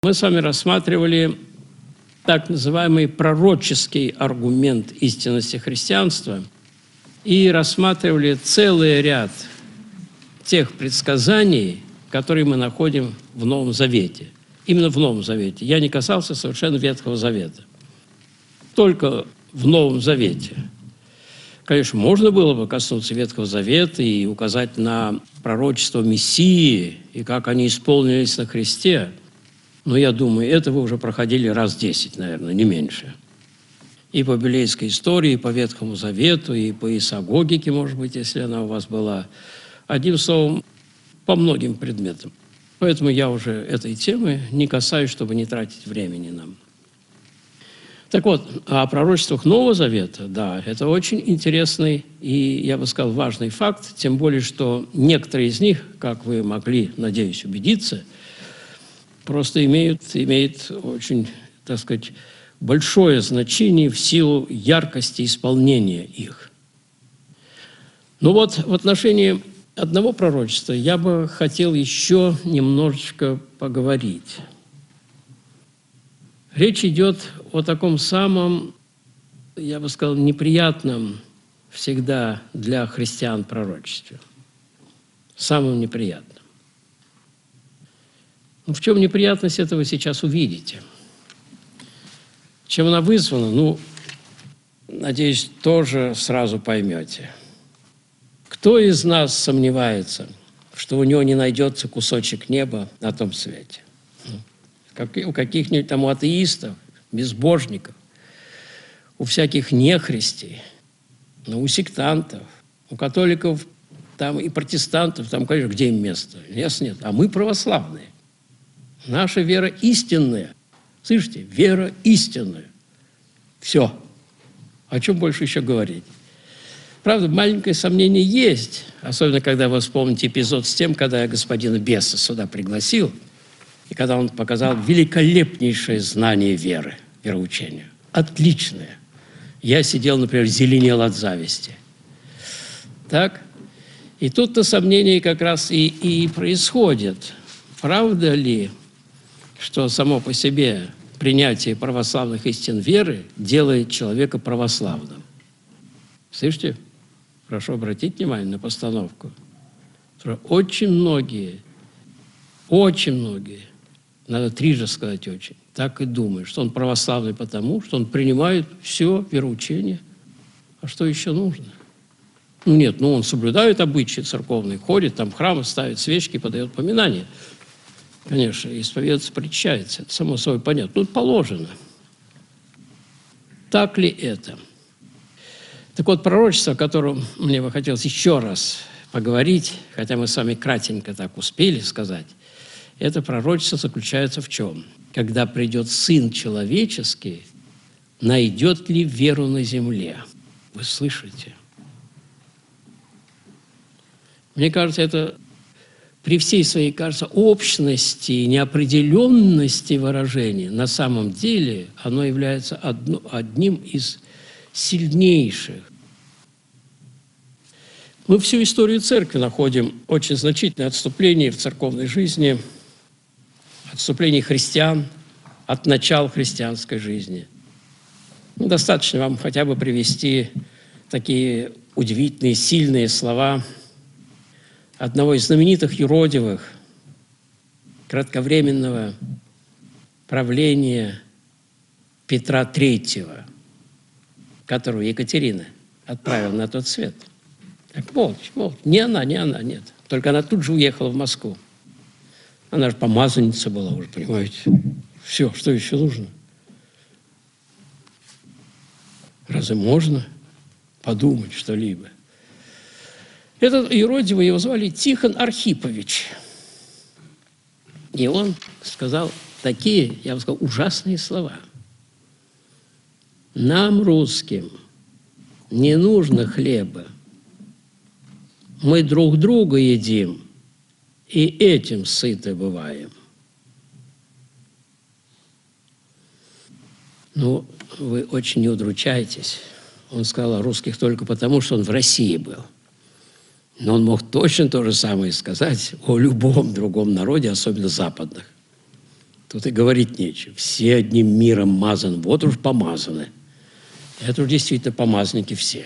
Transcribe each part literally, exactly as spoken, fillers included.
Мы с вами рассматривали так называемый пророческий аргумент истинности христианства и рассматривали целый ряд тех предсказаний, которые мы находим в Новом Завете. Именно в Новом Завете. Я не касался совершенно Ветхого Завета. Только в Новом Завете. Конечно, можно было бы коснуться Ветхого Завета и указать на пророчество Мессии и как они исполнились на Христе. Но я думаю, это вы уже проходили раз десять, наверное, не меньше. И по библейской истории, и по Ветхому Завету, и по исагогике, может быть, если она у вас была. Одним словом, по многим предметам. Поэтому я уже этой темы не касаюсь, чтобы не тратить времени нам. Так вот, о пророчествах Нового Завета, да, это очень интересный и, я бы сказал, важный факт, тем более, что некоторые из них, как вы могли, надеюсь, убедиться, просто имеют, имеют очень, так сказать, большое значение в силу яркости исполнения их. Ну вот, в отношении одного пророчества я бы хотел еще немножечко поговорить. Речь идет о таком самом, я бы сказал, неприятном всегда для христиан пророчестве. Самым неприятным. Ну, в чем неприятность, это вы сейчас увидите. Чем она вызвана, ну, надеюсь, тоже сразу поймете. Кто из нас сомневается, что у него не найдется кусочек неба на том свете? Как у каких-нибудь там атеистов, безбожников, у всяких нехристей, ну, у сектантов, у католиков там и протестантов, там, конечно, где им место? Места нет. А мы православные. Наша вера истинная. Слышите? Вера истинная. Все. О чем больше еще говорить? Правда, маленькое сомнение есть, особенно когда вы вспомните эпизод с тем, когда я господина Беса сюда пригласил, и когда он показал великолепнейшее знание веры, вероучения. Отличное. Я сидел, например, зеленел от зависти. Так? И тут-то сомнение как раз и, и происходит. Правда ли, что само по себе принятие православных истин веры делает человека православным? Слышите? Прошу обратить внимание на постановку. Очень многие, очень многие, надо трижды сказать очень, так и думают, что он православный потому, что он принимает все вероучение. А что еще нужно? Ну нет, ну он соблюдает обычаи церковные, ходит, там в храмы ставит свечки, подает поминания. Конечно, исповедаться, причащается, это само собой понятно. Тут положено. Так ли это? Так вот, пророчество, о котором мне бы хотелось еще раз поговорить, хотя мы с вами кратенько так успели сказать, это пророчество заключается в чем? Когда придет Сын Человеческий, найдет ли веру на земле? Вы слышите? Мне кажется, это при всей своей, кажется, общности, неопределенности выражения, на самом деле оно является одно, одним из сильнейших. Мы всю историю церкви находим очень значительное отступление в церковной жизни, отступление христиан от начала христианской жизни. Ну, достаточно вам хотя бы привести такие удивительные, сильные слова одного из знаменитых юродивых, кратковременного правления Петра Третьего, которого Екатерина отправила на тот свет. Так, молча, молча. Не она, не она, нет. Только она тут же уехала в Москву. Она же помазанница была уже, понимаете. Все, что еще нужно? Разве можно подумать что-либо? Этот юродивый, его звали Тихон Архипович. И он сказал такие, я бы сказал, ужасные слова. Нам, русским, не нужно хлеба. Мы друг друга едим, и этим сыты бываем. Ну, вы очень не удручаетесь. Он сказал о русских только потому, что он в России был. Но он мог точно то же самое сказать о любом другом народе, особенно западных. Тут и говорить нечего. Все одним миром мазаны. Вот уж помазаны. Это уж действительно помазники все.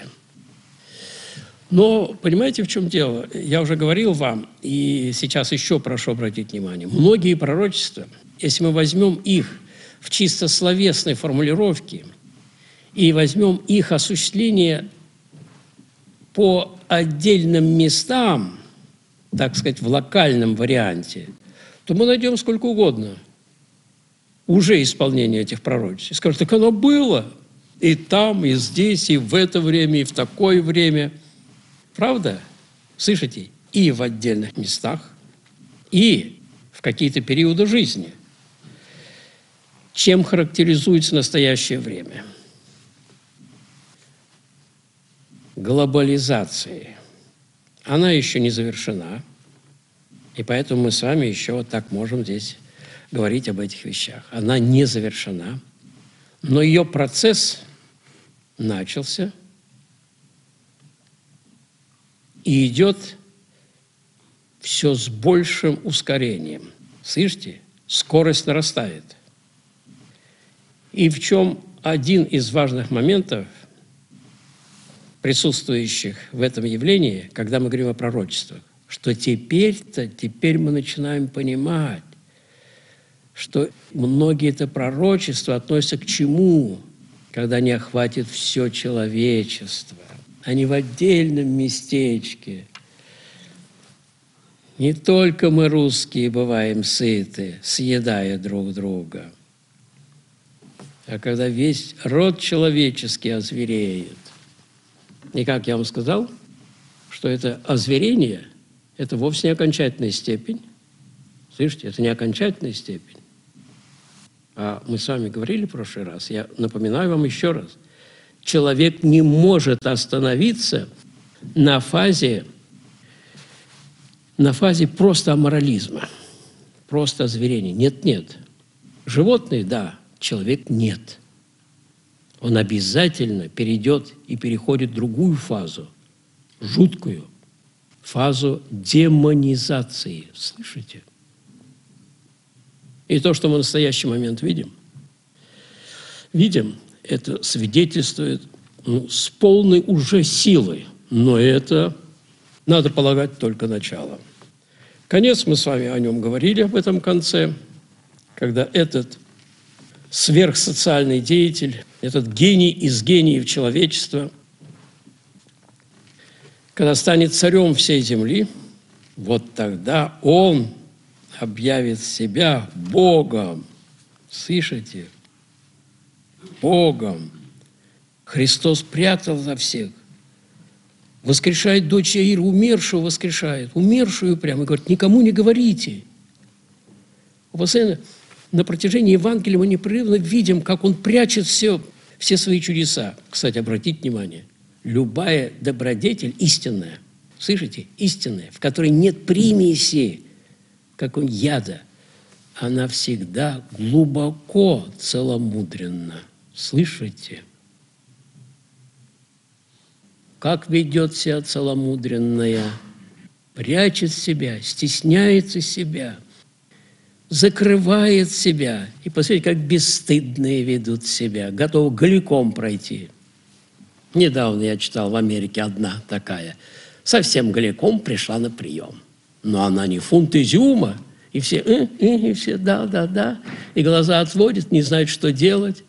Но понимаете, в чем дело? Я уже говорил вам, и сейчас еще прошу обратить внимание. Многие пророчества, если мы возьмем их в чисто словесной формулировке и возьмем их осуществление по отдельным местам, так сказать, в локальном варианте, то мы найдем сколько угодно уже исполнение этих пророчеств. И скажут, так оно было и там, и здесь, и в это время, и в такое время. Правда? Слышите? И в отдельных местах, и в какие-то периоды жизни. Чем характеризуется настоящее время? Глобализацией. Она еще не завершена, и поэтому мы с вами еще вот так можем здесь говорить об этих вещах. Она не завершена, но ее процесс начался и идет все с большим ускорением. Слышите? Скорость нарастает. И в чем один из важных моментов, присутствующих в этом явлении, когда мы говорим о пророчествах, что теперь-то, теперь мы начинаем понимать, что многие это пророчества относятся к чему, когда они охватят все человечество, а не в отдельном местечке. Не только мы, русские, бываем сыты, съедая друг друга, а когда весь род человеческий озвереет. И как я вам сказал, что это озверение, это вовсе не окончательная степень. Слышите, это не окончательная степень. А мы с вами говорили в прошлый раз, я напоминаю вам еще раз. Человек не может остановиться на фазе, на фазе просто аморализма, просто озверения. Нет-нет. Животные – да, человек – нет. Он обязательно перейдет и переходит в другую фазу, жуткую, фазу демонизации. Слышите? И то, что мы в настоящий момент видим, видим, это свидетельствует ну, с полной уже силой, но это, надо полагать, только начало. Конец, мы с вами о нем говорили, об этом конце, когда этот сверхсоциальный деятель, этот гений из гениев человечества, когда станет царем всей земли, вот тогда он объявит себя Богом. Слышите? Богом. Христос прятал за всех. Воскрешает дочь Яира, умершую воскрешает, умершую прямо, и говорит, никому не говорите. Постоянно на протяжении Евангелия мы непрерывно видим, как он прячет все, все свои чудеса. Кстати, обратите внимание, любая добродетель истинная, слышите, истинная, в которой нет примеси, как он яда, она всегда глубоко целомудренна. Слышите? Как ведет себя целомудренная? Прячет себя, стесняется себя, закрывает себя. И посмотрите, как бесстыдные ведут себя, готовы голиком пройти. Недавно я читал в Америке одна такая, совсем голиком пришла на прием. Но она не фунт изюма. И все, э, э, и все, да, да, да. И глаза отводят, не знают, что делать.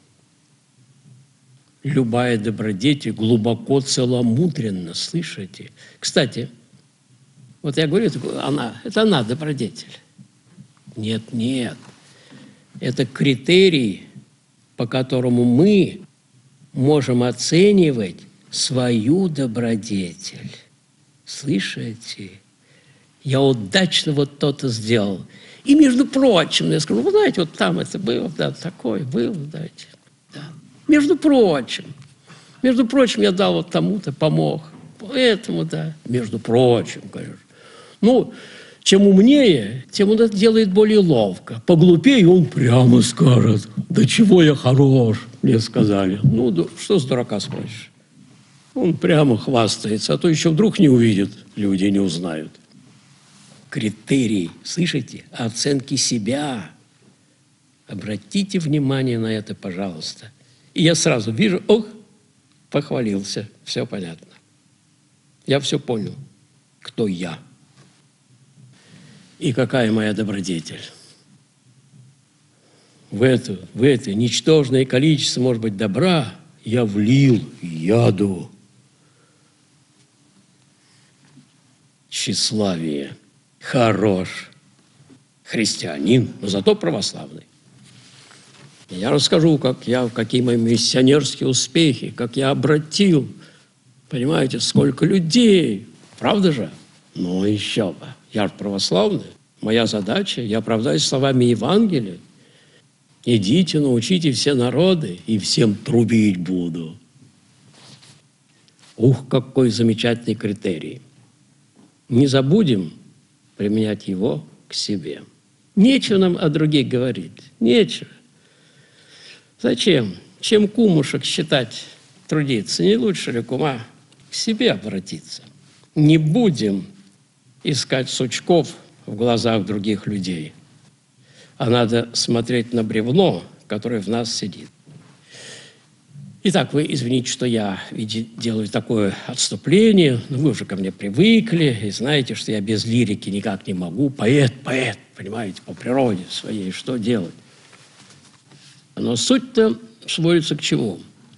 Любая добродетель глубоко целомудренна, слышите? Кстати, вот я говорю, это она, это она добродетель. Нет, нет. Это критерий, по которому мы можем оценивать свою добродетель. Слышите? Я удачно вот то-то сделал. И, между прочим, я скажу, вы знаете, вот там это было, да, такое было, знаете. Да. Между прочим, между прочим, я дал вот тому-то, помог. Поэтому, да, между прочим, конечно. Ну, чем умнее, тем он это делает более ловко. Поглупее он прямо скажет, да чего я хорош, мне сказали. Ну, да, что с дурака спросишь? Он прямо хвастается, а то еще вдруг не увидят, люди не узнают. Критерий, слышите, оценки себя Обратите внимание на это, пожалуйста. И я сразу вижу, ох, похвалился, все понятно. Я все понял, кто я и какая моя добродетель. В это, в это ничтожное количество, может быть, добра я влил яду. Тщеславие. Хорош. Христианин, но зато православный. Я расскажу, как я, какие мои миссионерские успехи, как я обратил, понимаете, сколько людей. Правда же? Ну, еще бы. Я же православный. Моя задача, я оправдаюсь словами Евангелия. Идите, научите все народы, и всем трубить буду. Ух, какой замечательный критерий. Не забудем применять его к себе. Нечего нам о других говорить. Нечего. Зачем? Чем кумушек считать, трудиться? Не лучше ли кума к себе обратиться? Не будем искать сучков в глазах других людей, а надо смотреть на бревно, которое в нас сидит. Итак, вы извините, что я делаю такое отступление, но вы уже ко мне привыкли и знаете, что я без лирики никак не могу. Поэт, поэт, понимаете, по природе своей, что делать? Но суть-то сводится к чему?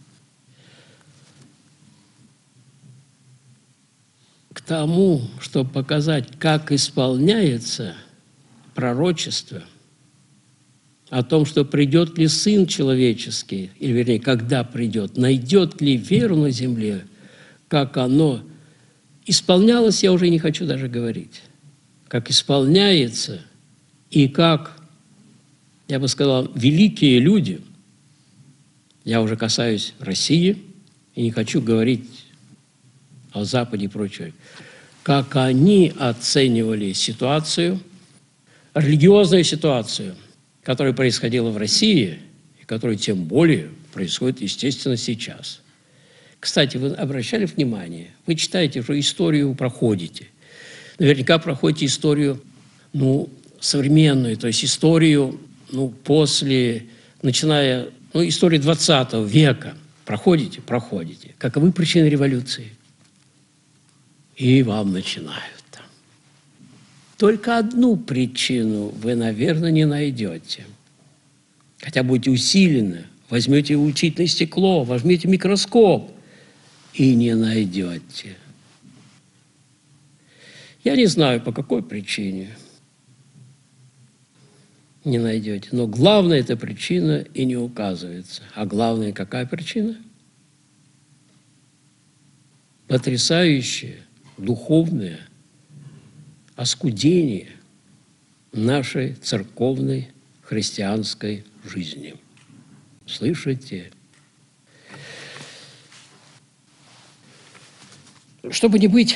К тому, чтобы показать, как исполняется пророчество о том, что придет ли Сын Человеческий, или, вернее, когда придет, найдет ли веру на земле, как оно исполнялось, я уже не хочу даже говорить, как исполняется и как, я бы сказал, великие люди, я уже касаюсь России и не хочу говорить о Западе и прочее, как они оценивали ситуацию, религиозную ситуацию, которая происходила в России, и которая тем более происходит, естественно, сейчас. Кстати, вы обращали внимание, вы читаете уже историю, проходите. Наверняка проходите историю, ну, современную, то есть историю, ну, после, начиная, ну, историю двадцатого века. Проходите, проходите. Каковы причины революции? И вам начинают. Только одну причину вы, наверное, не найдете. Хотя будете усилены, возьмете учительное стекло, возьмите микроскоп и не найдете. Я не знаю, по какой причине не найдете, но главная эта причина и не указывается. А главная какая причина? Потрясающая, духовная, оскудение нашей церковной христианской жизни. Слышите? Чтобы не быть,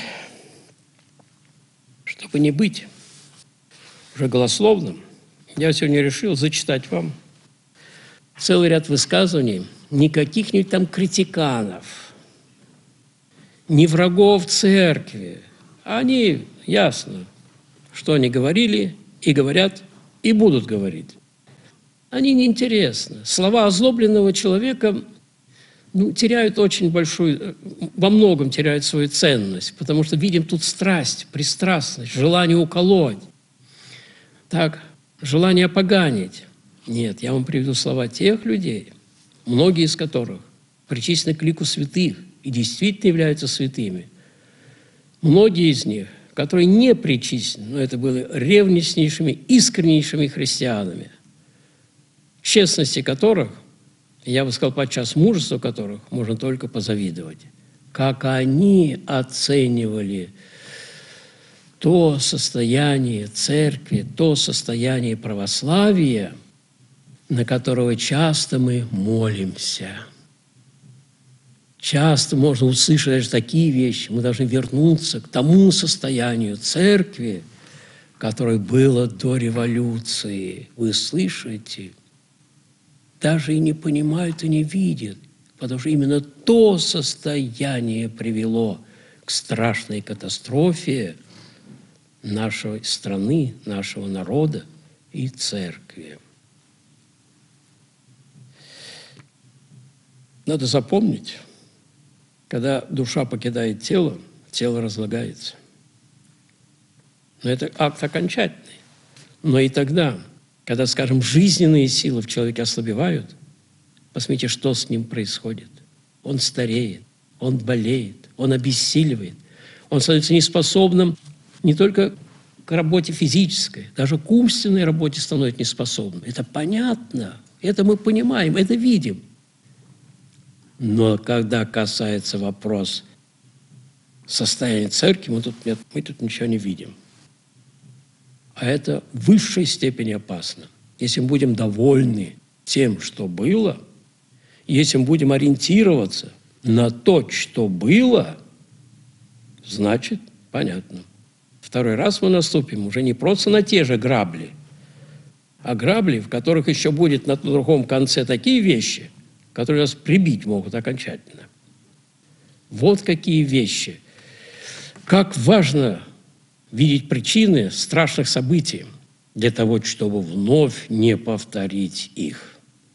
чтобы не быть уже голословным, я сегодня решил зачитать вам целый ряд высказываний не каких-нибудь там критиканов, не врагов церкви. Они, ясно, что они говорили и говорят, и будут говорить. Они неинтересны. Слова озлобленного человека, ну, теряют очень большую, во многом теряют свою ценность, потому что видим тут страсть, пристрастность, желание уколоть, так, желание опоганить. Нет, я вам приведу слова тех людей, многие из которых причислены к лику святых и действительно являются святыми. Многие из них, которые не причислены, но это были ревностнейшими, искреннейшими христианами, честности которых, я бы сказал, подчас мужеству которых можно только позавидовать. Как они оценивали то состояние церкви, то состояние православия, на которого часто мы молимся. Часто можно услышать даже такие вещи. Мы должны вернуться к тому состоянию церкви, которое было до революции. Вы слышите? Даже и не понимают, и не видят, потому что именно то состояние привело к страшной катастрофе нашей страны, нашего народа и церкви. Надо запомнить, когда душа покидает тело, тело разлагается. Но это акт окончательный. Но и тогда, когда, скажем, жизненные силы в человеке ослабевают, посмотрите, что с ним происходит. Он стареет, он болеет, он обессиливает, он становится неспособным не только к работе физической, даже к умственной работе становится неспособным. Это понятно, это мы понимаем, это видим. Но когда касается вопрос состояния церкви, мы тут, нет, мы тут ничего не видим. А это в высшей степени опасно. Если мы будем довольны тем, что было, если мы будем ориентироваться на то, что было, значит, понятно. Второй раз мы наступим уже не просто на те же грабли, а грабли, в которых еще будет на другом конце такие вещи, которые нас прибить могут окончательно. Вот какие вещи. Как важно видеть причины страшных событий для того, чтобы вновь не повторить их.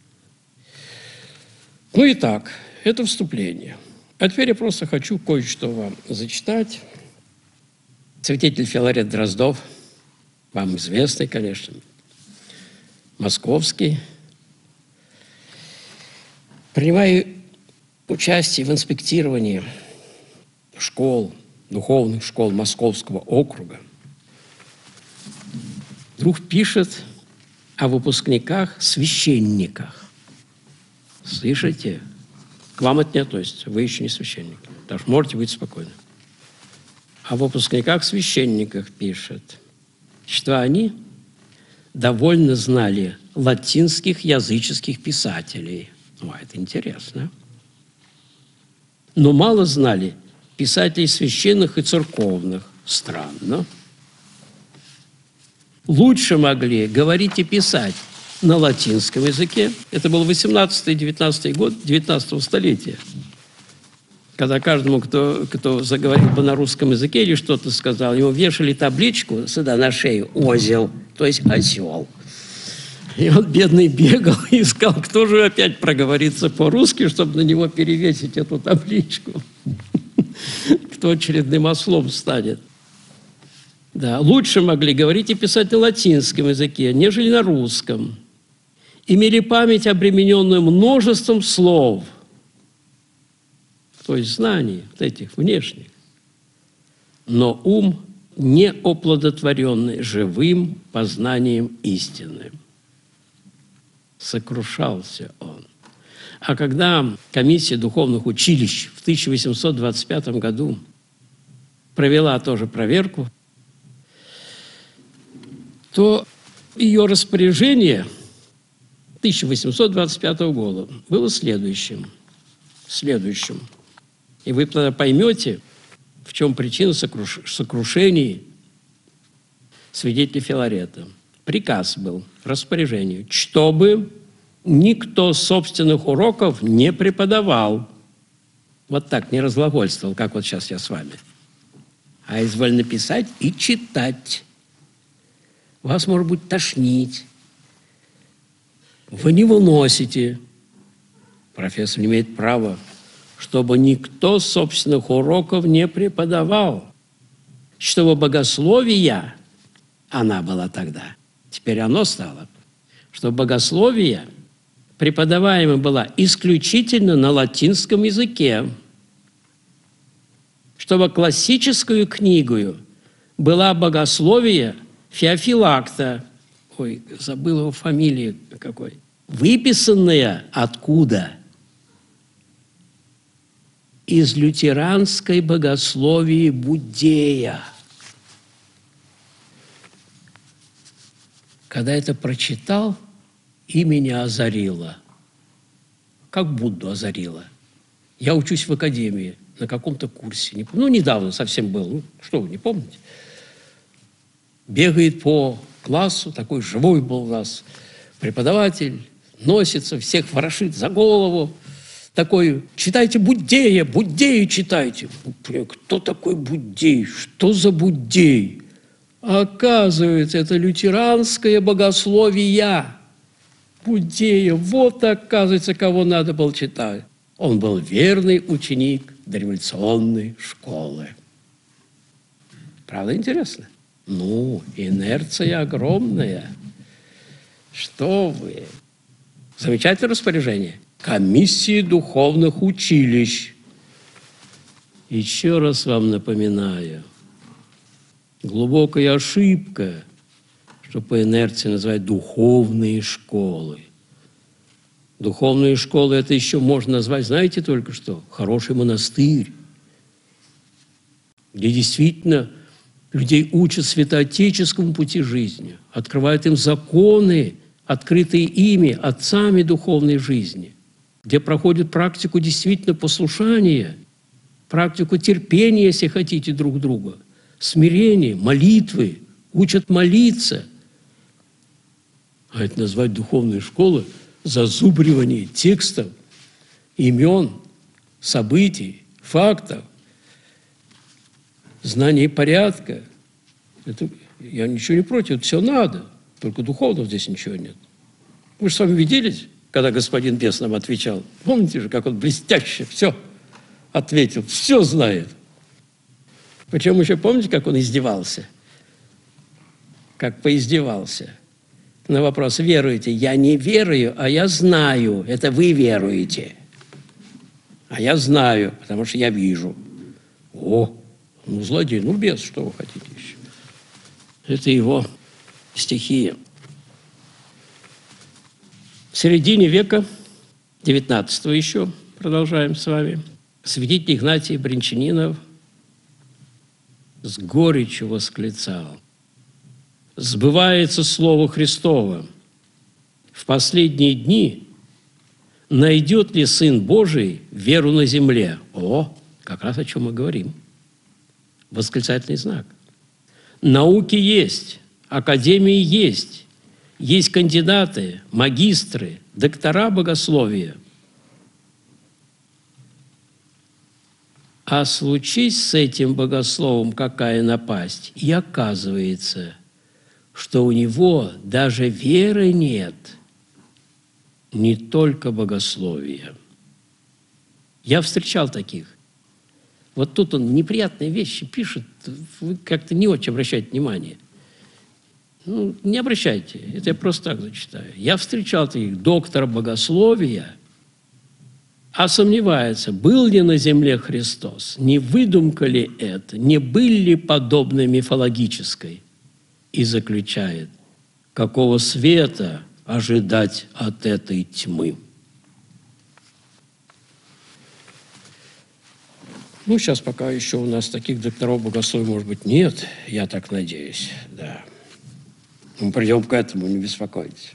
Ну и так, это вступление. А теперь я просто хочу кое-что вам зачитать. Святитель Филарет Дроздов, вам известный, конечно, московский, принимая участие в инспектировании школ, духовных школ Московского округа, вдруг пишет о выпускниках-священниках. Слышите? К вам это не относится, вы еще не священники, так что можете быть спокойны. О выпускниках-священниках пишет, что они довольно знали латинских языческих писателей. Ну, это интересно. Но мало знали писателей священных и церковных. Странно. Лучше могли говорить и писать на латинском языке. Это был восемнадцатый-девятнадцатый год девятнадцатого столетия, когда каждому, кто, кто заговорил бы на русском языке или что-то сказал, ему вешали табличку сюда на шею «Озел», то есть осел. И он, бедный, бегал и искал, кто же опять проговорится по-русски, чтобы на него перевесить эту табличку. Кто очередным ослом станет. Да, лучше могли говорить и писать на латинском языке, нежели на русском. Имели память, обремененную множеством слов, то есть знаний, вот этих внешних, но ум не оплодотворенный живым познанием истины. Сокрушался он. А когда комиссия духовных училищ в тысяча восемьсот двадцать пятом году провела тоже проверку, то ее распоряжение тысяча восемьсот двадцать пятого года было следующим. Следующим. И вы тогда поймете, в чем причина сокруш... сокрушений свидетеля Филарета. Приказ был, распоряжение, чтобы никто собственных уроков не преподавал. Вот так, не разглагольствовал, как вот сейчас я с вами. А изволь писать и читать. Вас, может быть, тошнить. Вы не выносите. Профессор не имеет права, чтобы никто собственных уроков не преподавал. Чтобы богословие, она была тогда, теперь оно стало, чтобы богословие преподаваемо было исключительно на латинском языке, чтобы классическую книгу была богословие Феофилакта, ой, забыл его фамилии какой, выписанная откуда? Из лютеранской богословии Буддея. Когда это прочитал, и меня озарило. Как Будду озарило. Я учусь в академии на каком-то курсе. Не помню, ну, недавно совсем был. Ну, что вы, не помните? Бегает по классу, такой живой был у нас преподаватель, носится, всех ворошит за голову. Такой, читайте Буддея, Буддея читайте. Кто такой Буддей? Что за Буддей? Оказывается, это лютеранское богословие Буддея. Вот, оказывается, кого надо было читать. Он был верный ученик дореволюционной школы. Правда, интересно? Ну, инерция огромная. Что вы? Замечательное распоряжение. Комиссии духовных училищ. Еще раз вам напоминаю. Глубокая ошибка, что по инерции называть духовные школы. Духовные школы это еще можно назвать, знаете только что, хороший монастырь, где действительно людей учат святоотеческому пути жизни, открывают им законы, открытые ими, отцами духовной жизни, где проходят практику действительно послушания, практику терпения, если хотите, друг друга, смирения, молитвы, учат молиться. А это назвать духовной школой зазубривание текстов, имен, событий, фактов, знание порядка. Это, я ничего не против, это все надо, только духовного здесь ничего нет. Вы же с вами виделись, когда господин Бес нам отвечал? Помните же, как он блестяще все ответил, все знает. Причем еще помните, как он издевался? Как поиздевался. На вопрос «веруете?» Я не верую, а я знаю. Это вы веруете. А я знаю, потому что я вижу. О, ну злодей, ну бес, что вы хотите еще? Это его стихия. В середине века девятнадцатого еще, продолжаем с вами, святитель Игнатий Брянчанинов с горечью восклицал: «Сбывается Слово Христово. В последние дни найдет ли Сын Божий веру на земле?» О, как раз о чем мы говорим. Восклицательный знак. Науки есть, академии есть, есть кандидаты, магистры, доктора богословия. А случись с этим богословом какая напасть, и оказывается, что у него даже веры нет, не только богословия. Я встречал таких. Вот тут он неприятные вещи пишет, вы как-то не очень обращаете внимание. Ну, не обращайте, это я просто так зачитаю. Я встречал таких доктора богословия, а сомневается, был ли на земле Христос, не выдумка ли это, не был ли подобной мифологической, и заключает, какого света ожидать от этой тьмы. Ну, сейчас пока еще у нас таких докторов богословия, может быть, нет, я так надеюсь, да. Мы придем к этому, не беспокойтесь.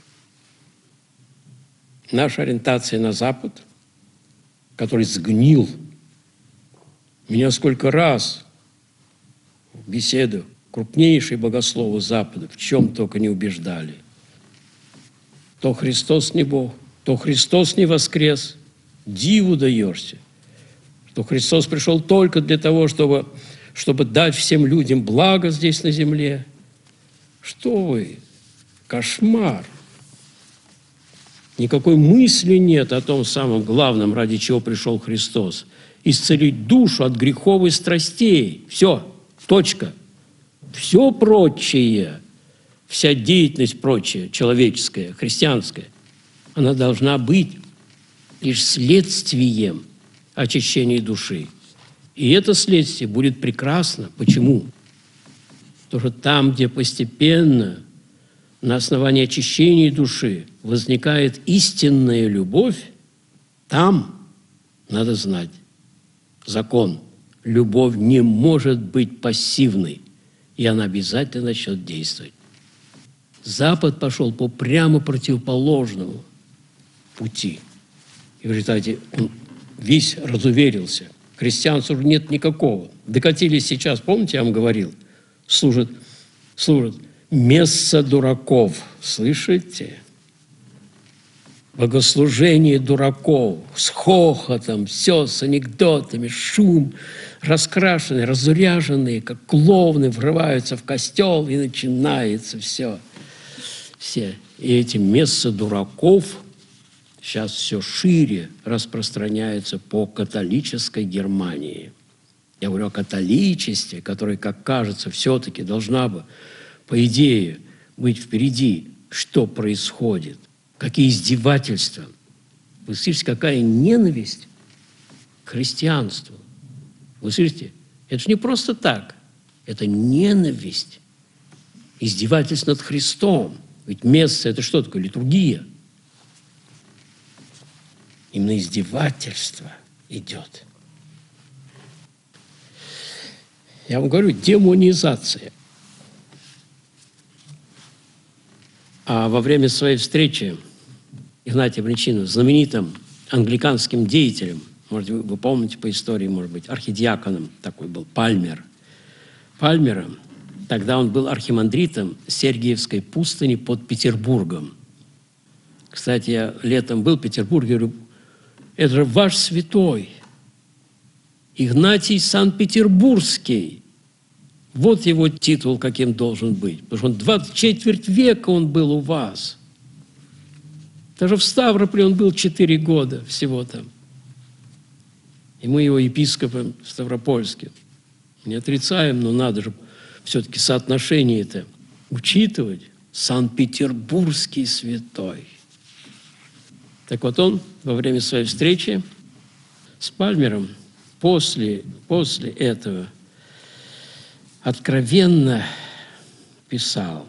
Наша ориентация на Запад, который сгнил. Меня сколько раз в беседу крупнейшие богословы Запада в чем только не убеждали. То Христос не Бог, то Христос не воскрес. Диву даешься, что Христос пришел только для того, чтобы, чтобы дать всем людям благо здесь на земле. Что вы? Кошмар! Никакой мысли нет о том самом главном, ради чего пришел Христос. Исцелить душу от грехов и страстей. Все, точка. Все прочее, вся деятельность прочая, человеческая, христианская, она должна быть лишь следствием очищения души. И это следствие будет прекрасно. Почему? Потому что там, где постепенно на основании очищения души возникает истинная любовь, там надо знать закон. Любовь не может быть пассивной, и она обязательно начнет действовать. Запад пошел по прямо противоположному пути. И в результате он весь разуверился. Христианства уже нет никакого. Докатились сейчас, помните, я вам говорил, служат, служат месса дураков. Слышите? Богослужение дураков с хохотом, все с анекдотами, шум, раскрашенные, разуряженные, как клоуны, врываются в костел, и начинается все. Все. И эти месса дураков сейчас все шире распространяется по католической Германии. Я говорю о католичестве, которое, как кажется, все-таки должна бы, по идее, быть впереди. Что происходит? Какие издевательства? Вы слышите, какая ненависть к христианству? Вы слышите? Это же не просто так. Это ненависть, издевательство над Христом. Ведь место – это что такое? Литургия. Именно издевательство идет. Я вам говорю, демонизация. А во время своей встречи Игнатия Брянчанина с знаменитым англиканским деятелем, может, вы, вы помните по истории, может быть, архидиаконом такой был, Пальмер. Пальмером, тогда он был архимандритом Сергиевской пустыни под Петербургом. Кстати, я летом был в Петербурге, говорю, это же ваш святой, Игнатий Санкт-Петербургский. Вот его титул, каким должен быть. Потому что он двадцать четверть века он был у вас. Даже в Ставрополе он был четыре года всего там. И мы его епископом Ставропольским не отрицаем, но надо же все-таки соотношение это учитывать. Санкт-Петербургский святой. Так вот он во время своей встречи с Пальмером после, после этого откровенно писал: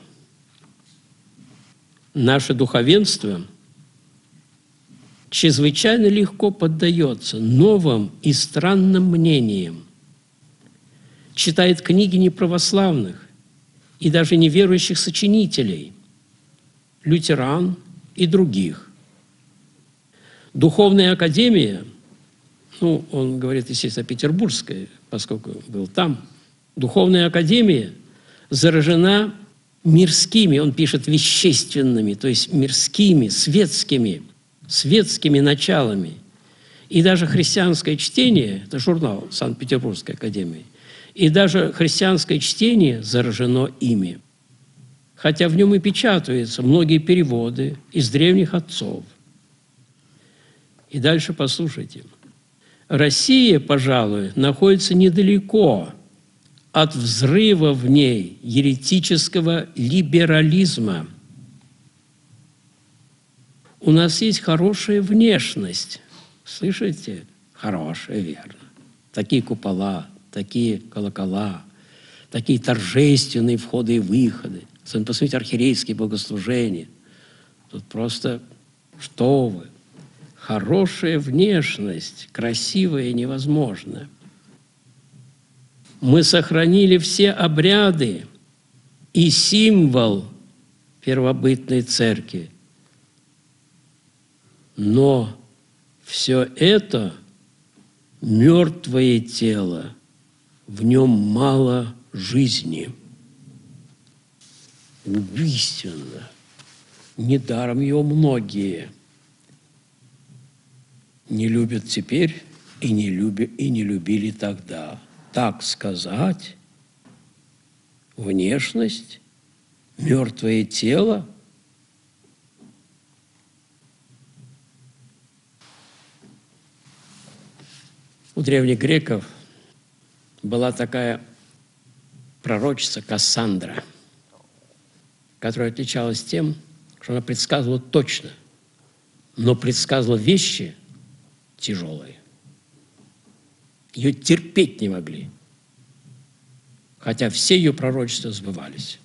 наше духовенство чрезвычайно легко поддается новым и странным мнениям, читает книги неправославных и даже неверующих сочинителей, лютеран и других. Духовная академия, ну, он говорит, естественно, петербургская, поскольку был там, Духовная академия заражена мирскими, он пишет, вещественными, то есть мирскими, светскими, светскими началами. И даже христианское чтение, это журнал Санкт-Петербургской академии, и даже христианское чтение заражено ими. Хотя в нем и печатаются многие переводы из древних отцов. И дальше послушайте. Россия, пожалуй, находится недалеко от взрыва в ней еретического либерализма. У нас есть хорошая внешность. Слышите? Хорошая, верно. Такие купола, такие колокола, такие торжественные входы и выходы. Посмотрите, архиерейские богослужения. Тут просто, что вы, хорошая внешность, красивая и невозможная. Мы сохранили все обряды и символ первобытной церкви. Но все это мертвое тело, в нем мало жизни. Убийственно. Недаром его многие не любят теперь и не, люби, и не любили тогда. Так сказать, внешность, мертвое тело. У древних греков была такая пророчица Кассандра, которая отличалась тем, что она предсказывала точно, но предсказывала вещи тяжелые. Ее терпеть не могли, хотя все ее пророчества сбывались.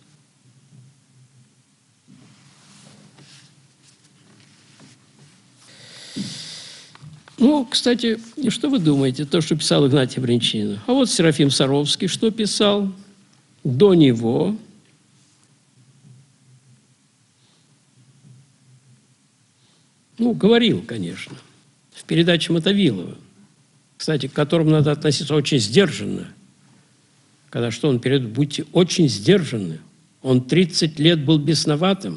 Ну, кстати, что вы думаете, то, что писал Игнатий Брянчанин? А вот Серафим Саровский что писал до него? Ну, говорил, конечно, в передаче Мотовилова, кстати, к которому надо относиться очень сдержанно. Когда что он передает, будьте очень сдержанны. Он тридцать лет был бесноватым.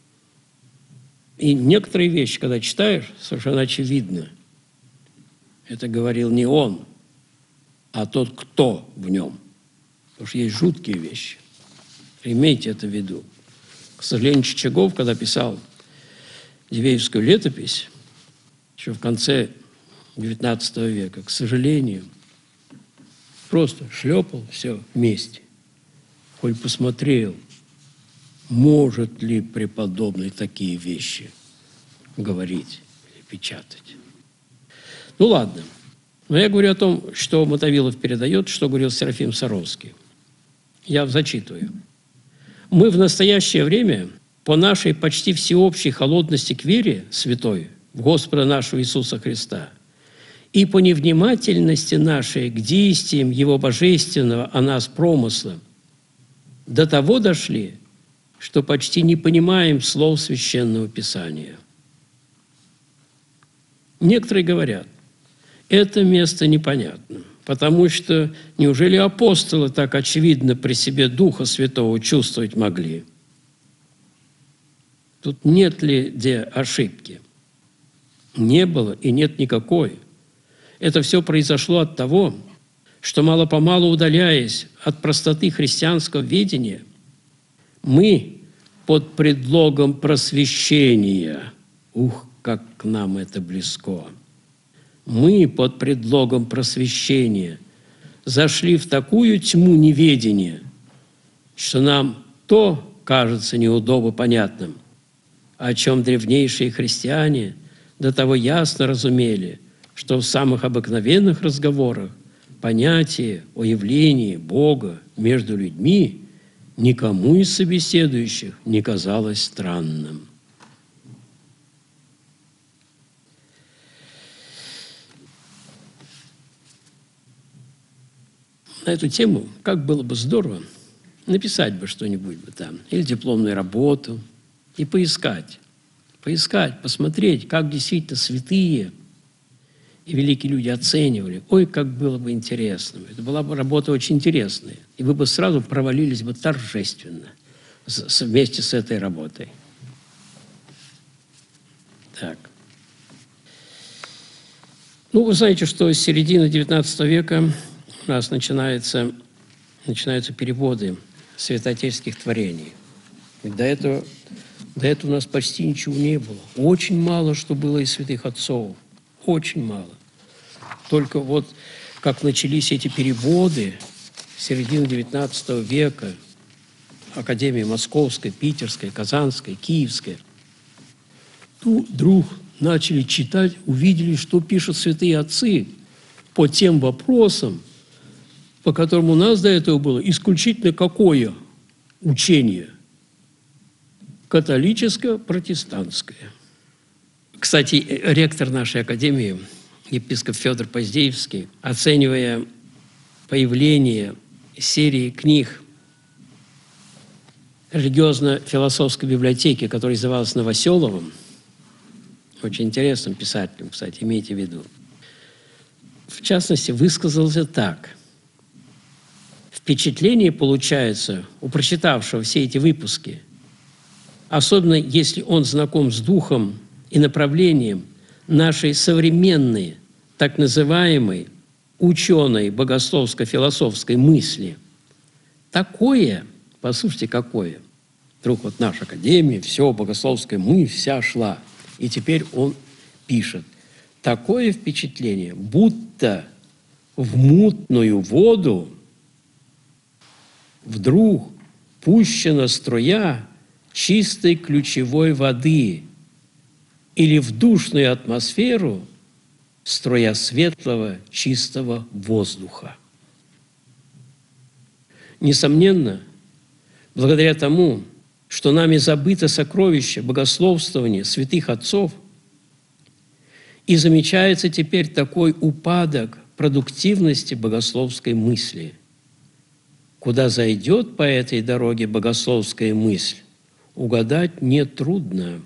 И некоторые вещи, когда читаешь, совершенно очевидно. Это говорил не он, а тот, кто в нем. Потому что есть жуткие вещи. Имейте это в виду. К сожалению, Чичагов, когда писал Дивеевскую летопись, еще в конце девятнадцатого века, к сожалению, просто шлепал все вместе. Хоть посмотрел, может ли преподобный такие вещи говорить или печатать. Ну ладно. Но я говорю о том, что Мотовилов передает, что говорил Серафим Саровский. Я зачитываю. «Мы в настоящее время по нашей почти всеобщей холодности к вере святой в Господа нашего Иисуса Христа и по невнимательности нашей к действиям Его божественного о нас промысла до того дошли, что почти не понимаем слов Священного Писания. Некоторые говорят, это место непонятно, потому что неужели апостолы так очевидно при себе Духа Святого чувствовать могли? Тут нет ли где ошибки? Не было и нет никакой. Это все произошло от того, что мало-помалу удаляясь от простоты христианского видения, мы под предлогом просвещения, ух, как к нам это близко, мы под предлогом просвещения зашли в такую тьму неведения, что нам то кажется неудобно понятным, о чем древнейшие христиане до того ясно разумели, что в самых обыкновенных разговорах понятие о явлении Бога между людьми никому из собеседующих не казалось странным. На эту тему, как было бы здорово, написать бы что-нибудь бы там, или дипломную работу, и поискать, поискать, посмотреть, как действительно святые и великие люди оценивали. Ой, как было бы интересно. Это была бы работа очень интересная. И вы бы сразу провалились бы торжественно с, вместе с этой работой. Так. Ну, вы знаете, что с середины девятнадцатого века у нас начинается, начинаются переводы святоотеческих творений. И до этого, до этого у нас почти ничего не было. Очень мало что было из святых отцов. Очень мало. Только вот как начались эти переводы середины девятнадцатого века, Академии Московской, Питерской, Казанской, Киевской, тут вдруг начали читать, увидели, что пишут святые отцы по тем вопросам, по которым у нас до этого было исключительно какое учение? Католическо-протестантское. Кстати, ректор нашей академии, епископ Федор Поздеевский, оценивая появление серии книг религиозно-философской библиотеки, которая издавалась Новоселовым, очень интересным писателем, кстати, имейте в виду, в частности, высказался так. Впечатление получается у прочитавшего все эти выпуски, особенно если он знаком с духом и направлением нашей современной, так называемой ученой богословско-философской мысли. Такое, послушайте, какое. Вдруг вот наша академия, все, богословская мысль вся шла. И теперь он пишет. Такое впечатление, будто в мутную воду вдруг пущена струя чистой ключевой воды или в душную атмосферу струя светлого чистого воздуха. Несомненно, благодаря тому, что нами забыто сокровище богословствования святых отцов, и замечается теперь такой упадок продуктивности богословской мысли. Куда зайдет по этой дороге богословская мысль, угадать нетрудно.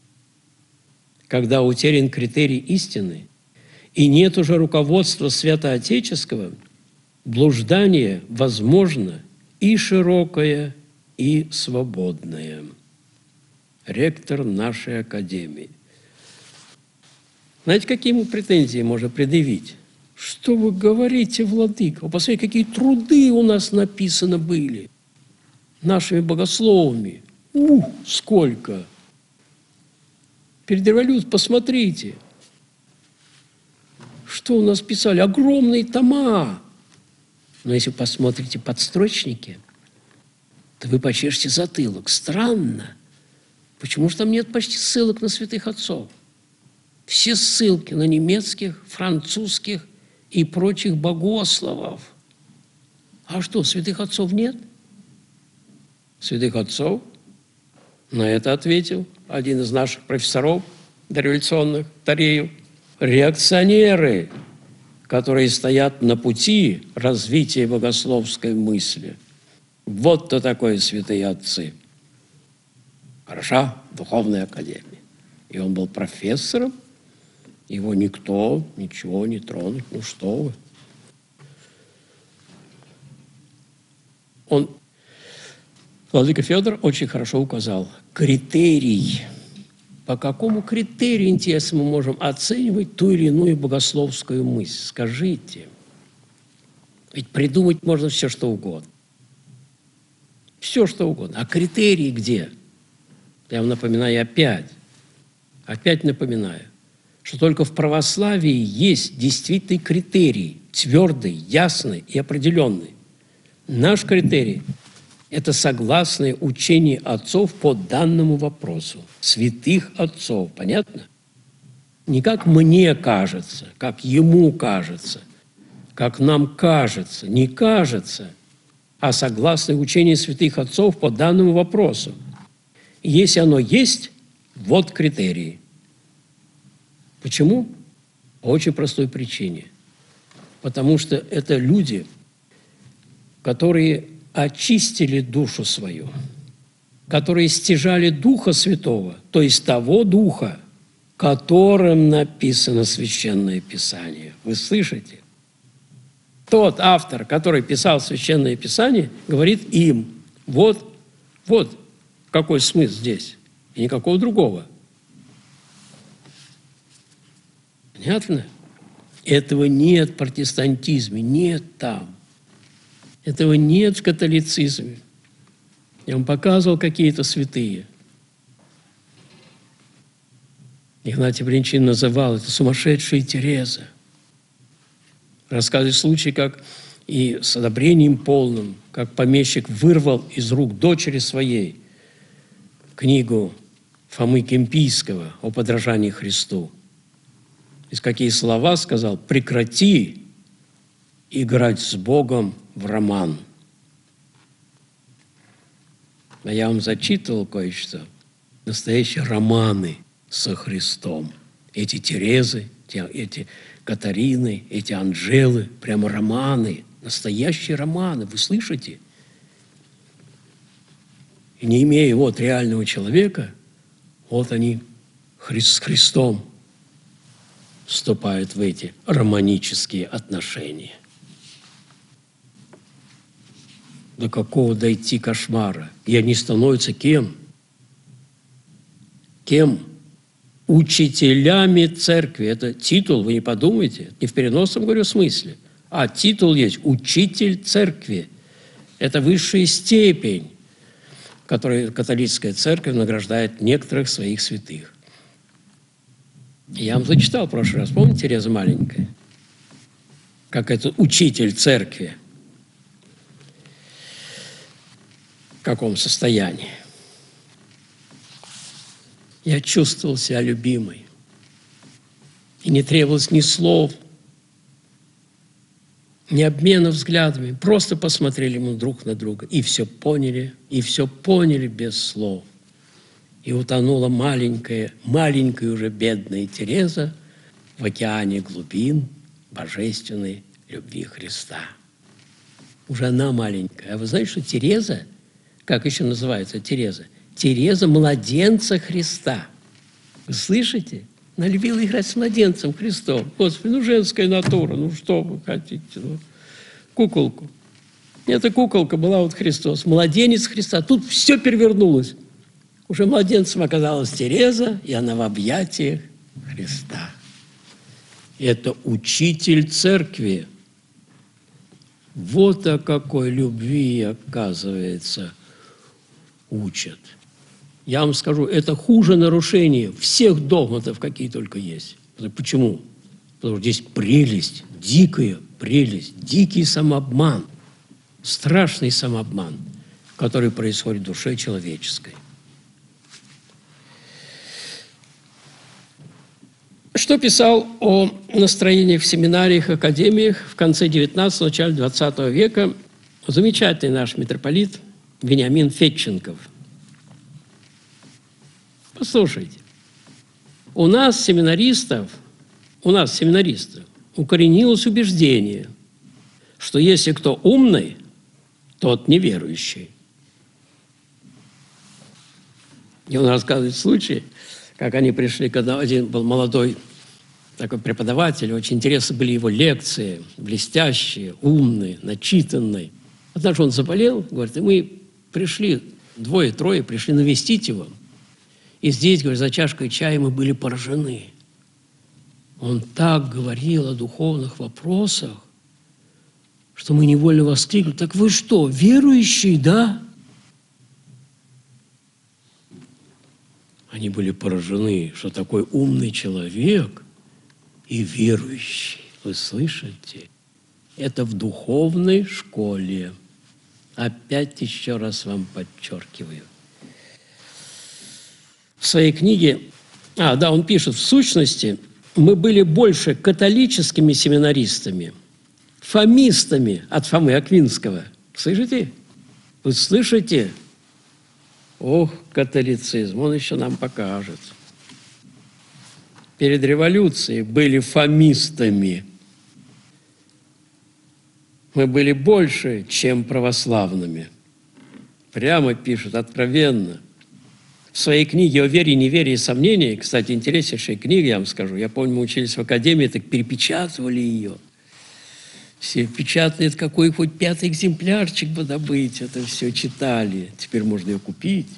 Когда утерян критерий истины, и нет уже руководства святоотеческого, блуждание возможно и широкое, и свободное. Ректор нашей академии. Знаете, какие ему претензии можно предъявить? Что вы говорите, владыка? Посмотрите, какие труды у нас написаны были нашими богословами. Ух, сколько! Перед революцией, посмотрите. что у нас писали? Огромные тома. Но если вы посмотрите подстрочники, то вы почешете затылок. Странно. Почему же там нет почти ссылок на святых отцов? Все ссылки на немецких, французских и прочих богословов. А что, святых отцов нет? Святых отцов? На это ответил один из наших профессоров дореволюционных, Тареев. Реакционеры, которые стоят на пути развития богословской мысли. Вот кто такое святые отцы. Хороша духовная академия. И он был профессором, его никто, ничего не тронет. Ну что вы. Он, владыка Федор, очень хорошо указал критерий. По какому критерию, интересно, мы можем оценивать ту или иную богословскую мысль? Скажите. Ведь придумать можно все, что угодно. Все, что угодно. А критерии где? Я вам напоминаю опять, опять напоминаю, что только в православии есть действительный критерий, твердый, ясный и определенный. Наш критерий – это согласное учение отцов по данному вопросу. Святых отцов. Понятно? Не как мне кажется, как ему кажется, как нам кажется. Не кажется, а согласное учение святых отцов по данному вопросу. Если оно есть, вот критерии. Почему? По очень простой причине. Потому что это люди, которые очистили душу свою, которые стяжали Духа Святого, то есть того Духа, которым написано Священное Писание. Вы слышите? Тот автор, который писал Священное Писание, говорит им, вот, вот какой смысл здесь, и никакого другого. Понятно? Этого нет в протестантизме, нет там. Этого нет в католицизме. Я вам показывал какие-то святые. Игнатий Бринчин называл это сумасшедшая Тереза. Рассказывает случай, как и с одобрением полным, как помещик вырвал из рук дочери своей книгу Фомы Кемпийского о подражании Христу. Из какие слова сказал: «Прекрати играть с Богом в роман». А я вам зачитывал кое-что. Настоящие романы со Христом. Эти Терезы, эти Катарины, эти Анжелы, прямо романы, настоящие романы, вы слышите? И не имея вот реального человека, вот они с Христом вступают в эти романические отношения. До какого дойти кошмара? И они становятся кем? Кем? Учителями церкви. Это титул, вы не подумайте, не в переносном, говорю, смысле. А титул есть «Учитель церкви». Это высшая степень, которой католическая церковь награждает некоторых своих святых. Я вам зачитал в прошлый раз, помните, Тереза маленькая? Как это учитель церкви. В каком состоянии? Я чувствовал себя любимой. И не требовалось ни слов, ни обмена взглядами. Просто посмотрели мы друг на друга. И все поняли, и все поняли без слов. И утонула маленькая, маленькая уже бедная Тереза в океане глубин божественной любви Христа. Уже она маленькая. А вы знаете, что Тереза, как еще называется Тереза? Тереза младенца Христа. Вы слышите? Она любила играть с младенцем Христом. Господи, ну женская натура, ну что вы хотите? Ну, куколку. Эта куколка была вот Христос, младенец Христа. Тут все перевернулось. Уже младенцем оказалась Тереза, и она в объятиях Христа. Это учитель церкви. Вот о какой любви, оказывается, учат. Я вам скажу, это хуже нарушения всех догматов, какие только есть. Почему? Потому что здесь прелесть, дикая прелесть, дикий самообман, страшный самообман, который происходит в душе человеческой. Что писал о настроениях в семинариях, академиях в конце девятнадцатого, начале двадцатого века замечательный наш митрополит Вениамин Федченков. Послушайте, у нас, семинаристов, у нас, семинаристов, укоренилось убеждение, что если кто умный, тот неверующий. И он рассказывает случай, как они пришли, когда один был молодой такой преподаватель, очень интересны были его лекции, блестящие, умные, начитанные. Однажды он заболел, говорит, и мы пришли, двое-трое, пришли навестить его. И здесь, говорит, за чашкой чая мы были поражены. Он так говорил о духовных вопросах, что мы невольно воскликнули, так вы что, верующий, да? Они были поражены, что такой умный человек и верующий. Вы слышите? Это в духовной школе. Опять еще раз вам подчеркиваю. В своей книге, а, да, он пишет, в сущности, мы были больше католическими семинаристами, фомистами от Фомы Аквинского. Слышите? Вы слышите? Ох, католицизм, он еще нам покажет. Перед революцией были фомистами. Мы были больше, чем православными. Прямо пишет, откровенно. В своей книге о вере, неверии и сомнении, кстати, интереснейшая книга, я вам скажу, я помню, мы учились в академии, так перепечатывали ее. Все печатают, какой хоть пятый экземплярчик бы добыть, это все читали. Теперь можно ее купить.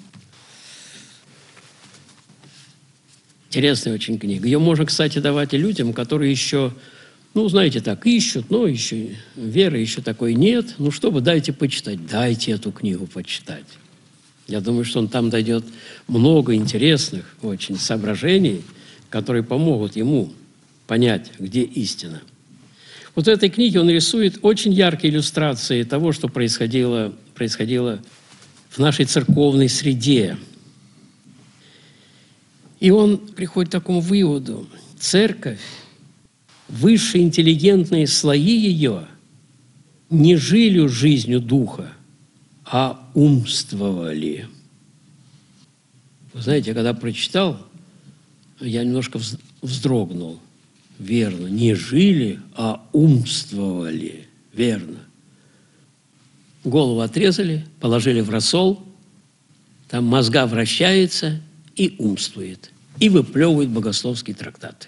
Интересная очень книга. Ее можно, кстати, давать и людям, которые еще, ну, знаете, так, ищут, но еще веры еще такой нет. Ну, что вы, дайте почитать. Дайте эту книгу почитать. Я думаю, что он там дойдет много интересных очень соображений, которые помогут ему понять, где истина. Вот в этой книге он рисует очень яркие иллюстрации того, что происходило, происходило в нашей церковной среде. И он приходит к такому выводу. Церковь, высшие интеллигентные слои ее не жили жизнью духа, а умствовали. Вы знаете, я когда прочитал, я немножко вздрогнул. Верно, не жили, а умствовали. Верно. Голову отрезали, положили в рассол, там мозга вращается и умствует, и выплевывает богословские трактаты.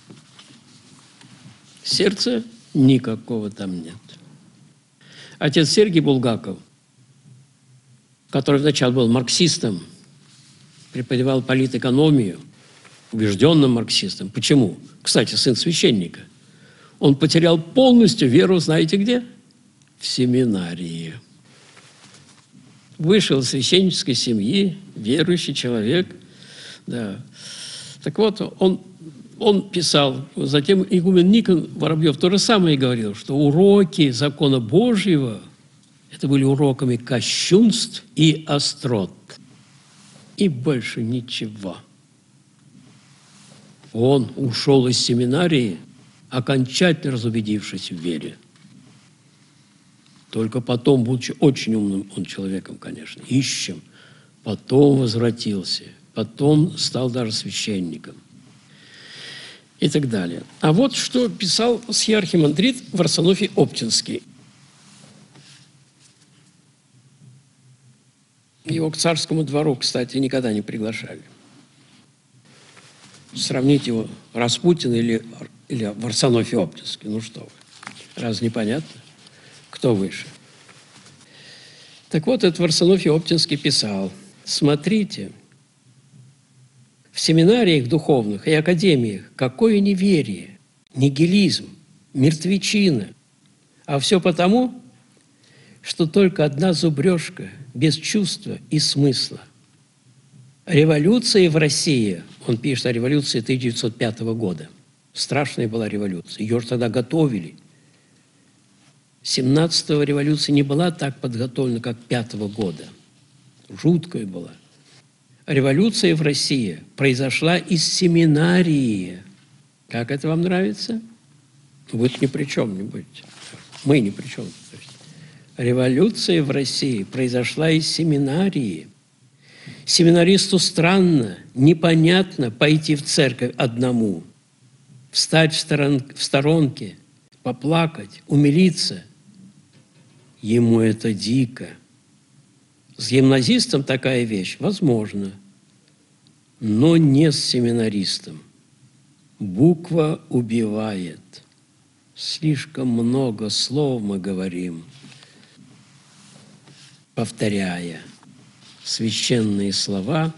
Сердца никакого там нет. Отец Сергий Булгаков, который вначале был марксистом, преподавал политэкономию, убежденным марксистом. Почему? Кстати, сын священника. Он потерял полностью веру, знаете где? В семинарии. Вышел из священнической семьи, верующий человек. Да. Так вот, он, он писал, затем игумен Никон Воробьев то же самое говорил, что уроки закона Божьего это были уроками кощунств и острот. И больше ничего. Он ушел из семинарии, окончательно разубедившись в вере. Только потом, будучи очень умным он человеком, конечно, ищем, потом возвратился, потом стал даже священником и так далее. А вот что писал схиархимандрит Варсонофий Оптинский. Его к царскому двору, кстати, никогда не приглашали. Сравнить его Распутин или, или Варсонофий Оптинский. Ну что вы, разве непонятно, кто выше? Так вот, этот Варсонофий Оптинский писал, смотрите, в семинариях духовных и академиях какое неверие, нигилизм, мертвечина, а все потому, что только одна зубрежка без чувства и смысла. Революция в России, он пишет о революции тысяча девятьсот пятого года, Страшная была революция. Ее же тогда готовили. семнадцатого революция не была так подготовлена, как пятого года. Жуткая была. Революция в России произошла из семинарии. Как это вам нравится? Вы ни при чем не будете. Мы ни при чем. Революция в России произошла из семинарии. Семинаристу странно, непонятно пойти в церковь одному, встать в, сторон, в сторонке, поплакать, умилиться. Ему это дико. С гимназистом такая вещь возможна, но не с семинаристом. Буква убивает. Слишком много слов мы говорим, повторяя священные слова,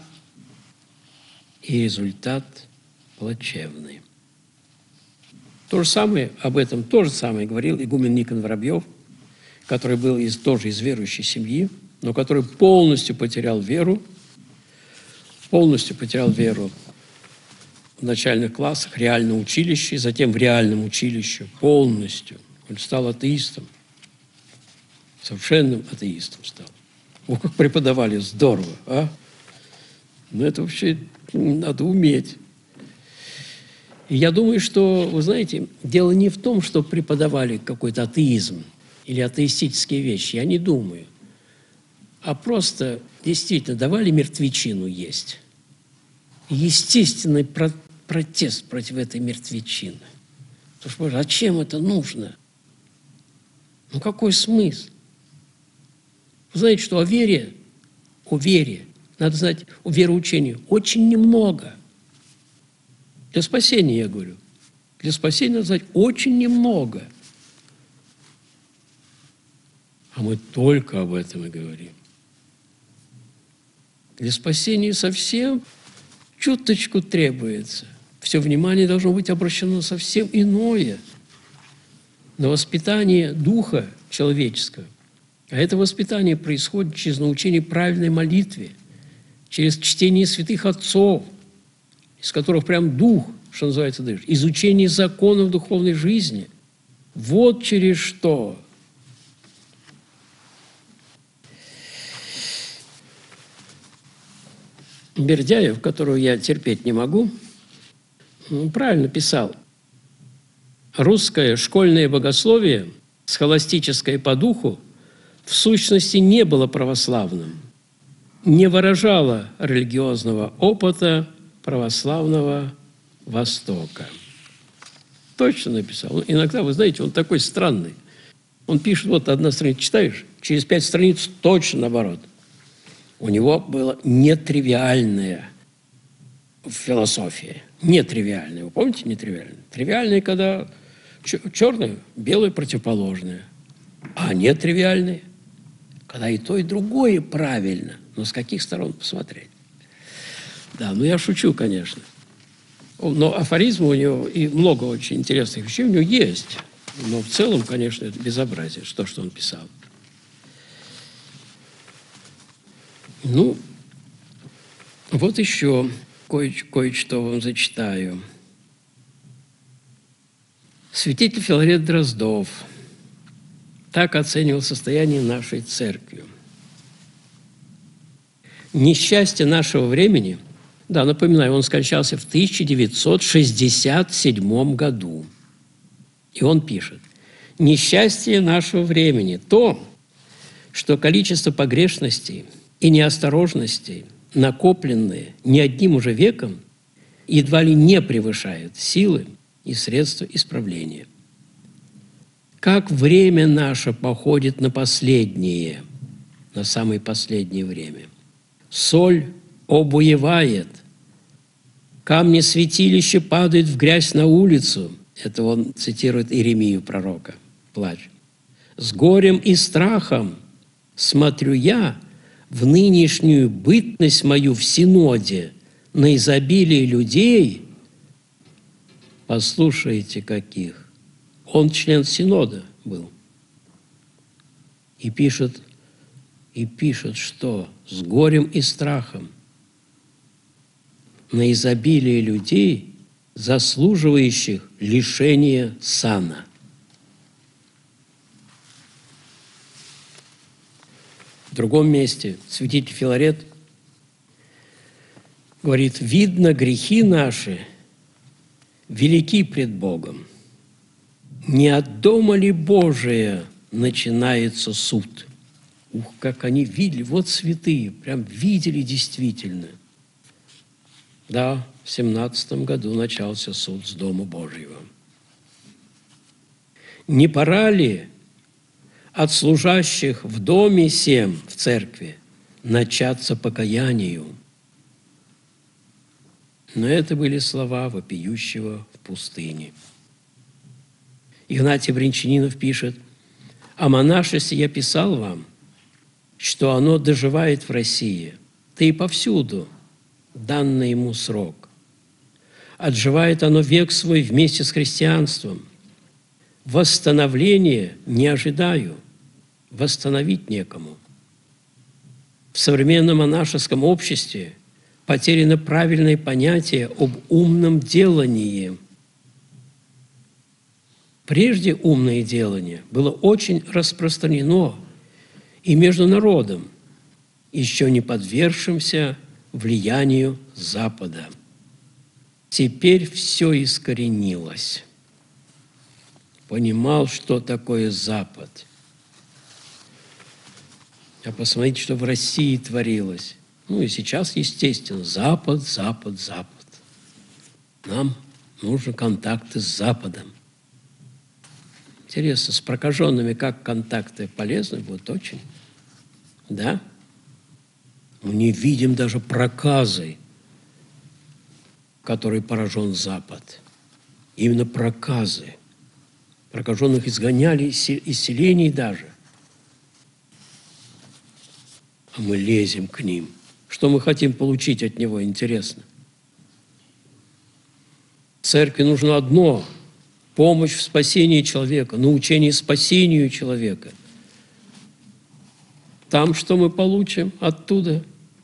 и результат плачевный. То же самое, об этом то же самое говорил игумен Никон Воробьев, который был из, тоже из верующей семьи, но который полностью потерял веру, полностью потерял веру в начальных классах, реальном училище, затем в реальном училище полностью. Он стал атеистом, совершенным атеистом стал. О, как преподавали, здорово, а? Ну, это вообще надо уметь. И я думаю, что, вы знаете, дело не в том, что преподавали какой-то атеизм или атеистические вещи, я не думаю. А просто действительно давали мертвечину есть. Естественный про- протест против этой мертвечины. Потому что, боже, а чем это нужно? Ну, какой смысл? Вы знаете, что о вере, о вере, надо знать, о вероучении очень немного. Для спасения, я говорю. Для спасения надо знать очень немного. А мы только об этом и говорим. Для спасения совсем чуточку требуется. Все внимание должно быть обращено на совсем иное. На воспитание духа человеческого. А это воспитание происходит через научение правильной молитве, через чтение святых отцов, из которых прям дух, что называется, дышит, изучение законов духовной жизни. Вот через что. Бердяев, которого я терпеть не могу, правильно писал. Русское школьное богословие, схоластическое по духу, в сущности не было православным, не выражало религиозного опыта православного Востока. Точно написал. Иногда, вы знаете, он такой странный. Он пишет, вот одна страница читаешь, через пять страниц точно наоборот. У него было нетривиальное в философии. Нетривиальное. Вы помните нетривиальное? Тривиальное, когда черное, белое противоположное. А нетривиальное, когда и то, и другое правильно. Но с каких сторон посмотреть? Да, ну я шучу, конечно. Но афоризмы у него и много очень интересных вещей у него есть. Но в целом, конечно, это безобразие, то, что он писал. Ну, вот еще кое- кое-что вам зачитаю. Святитель Филарет Дроздов так оценивал состояние нашей церкви. Несчастье нашего времени, да, напоминаю, он скончался в тысяча девятьсот шестьдесят седьмом году. И он пишет: «Несчастье нашего времени – то, что количество погрешностей и неосторожностей, накопленные не одним уже веком, едва ли не превышает силы и средства исправления. Как время наше походит на последнее, на самое последнее время. Соль обуевает, камни святилища падают в грязь на улицу». Это он цитирует Иеремию, пророка, плач. «С горем и страхом смотрю я в нынешнюю бытность мою в Синоде на изобилие людей». Послушайте, каких. Он член Синода был. И пишет, и пишет, что с горем и страхом на изобилие людей заслуживающих лишения сана. В другом месте святитель Филарет говорит: «Видно, грехи наши велики пред Богом. Не от дома ли Божия начинается суд?» Ух, как они видели, вот святые, прям видели действительно. Да, в семнадцатом году начался суд с Дома Божьего. Не пора ли от служащих в доме сем, в церкви, начаться покаянию? Но это были слова вопиющего в пустыне. Игнатий Бринчанинов пишет: «О монашестве я писал вам, что оно доживает в России, да и повсюду данный ему срок. Отживает оно век свой вместе с христианством. Восстановления не ожидаю, восстановить некому. В современном монашеском обществе потеряно правильное понятие об умном делании. Прежде умное делание было очень распространено и между народом, еще не подвергшимся влиянию Запада. Теперь все искоренилось». Понимал, что такое Запад. А посмотрите, что в России творилось. Ну и сейчас, естественно, Запад, Запад, Запад. Нам нужны контакты с Западом. Интересно, с прокаженными как контакты полезны будут? Очень. Да? Мы не видим даже проказы, которой поражен Запад. Именно проказы. Прокаженных изгоняли из селений даже. А мы лезем к ним. Что мы хотим получить от него, интересно? Церкви нужно одно – помощь в спасении человека, научение спасению человека. Там что мы получим оттуда?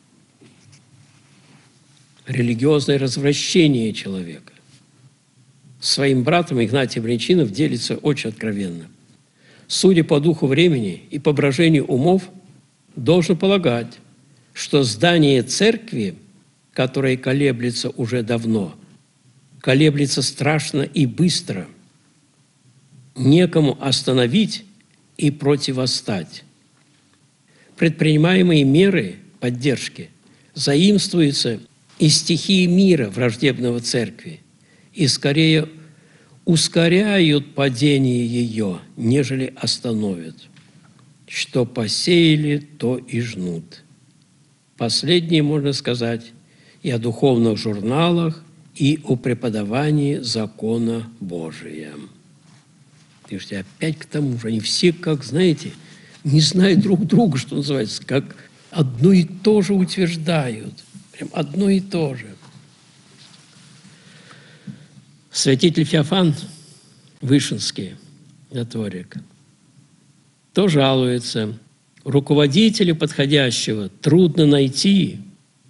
Религиозное развращение человека. Своим братом Игнатий Бринчанинов делится очень откровенно. Судя по духу времени и по брожению умов, должен полагать, что здание церкви, которое колеблется уже давно, колеблется страшно и быстро, некому остановить и противостать. Предпринимаемые меры поддержки заимствуются из стихии мира, враждебного церкви, и скорее ускоряют падение ее, нежели остановят. Что посеяли, то и жнут. Последнее можно сказать и о духовных журналах, и о преподавании закона Божия. Ты же опять к тому же, они все, как знаете, не знают друг друга, что называется, как одно и то же утверждают. Прям одно и то же. Святитель Феофан Вышинский, католик, то жалуется: руководителя подходящего трудно найти,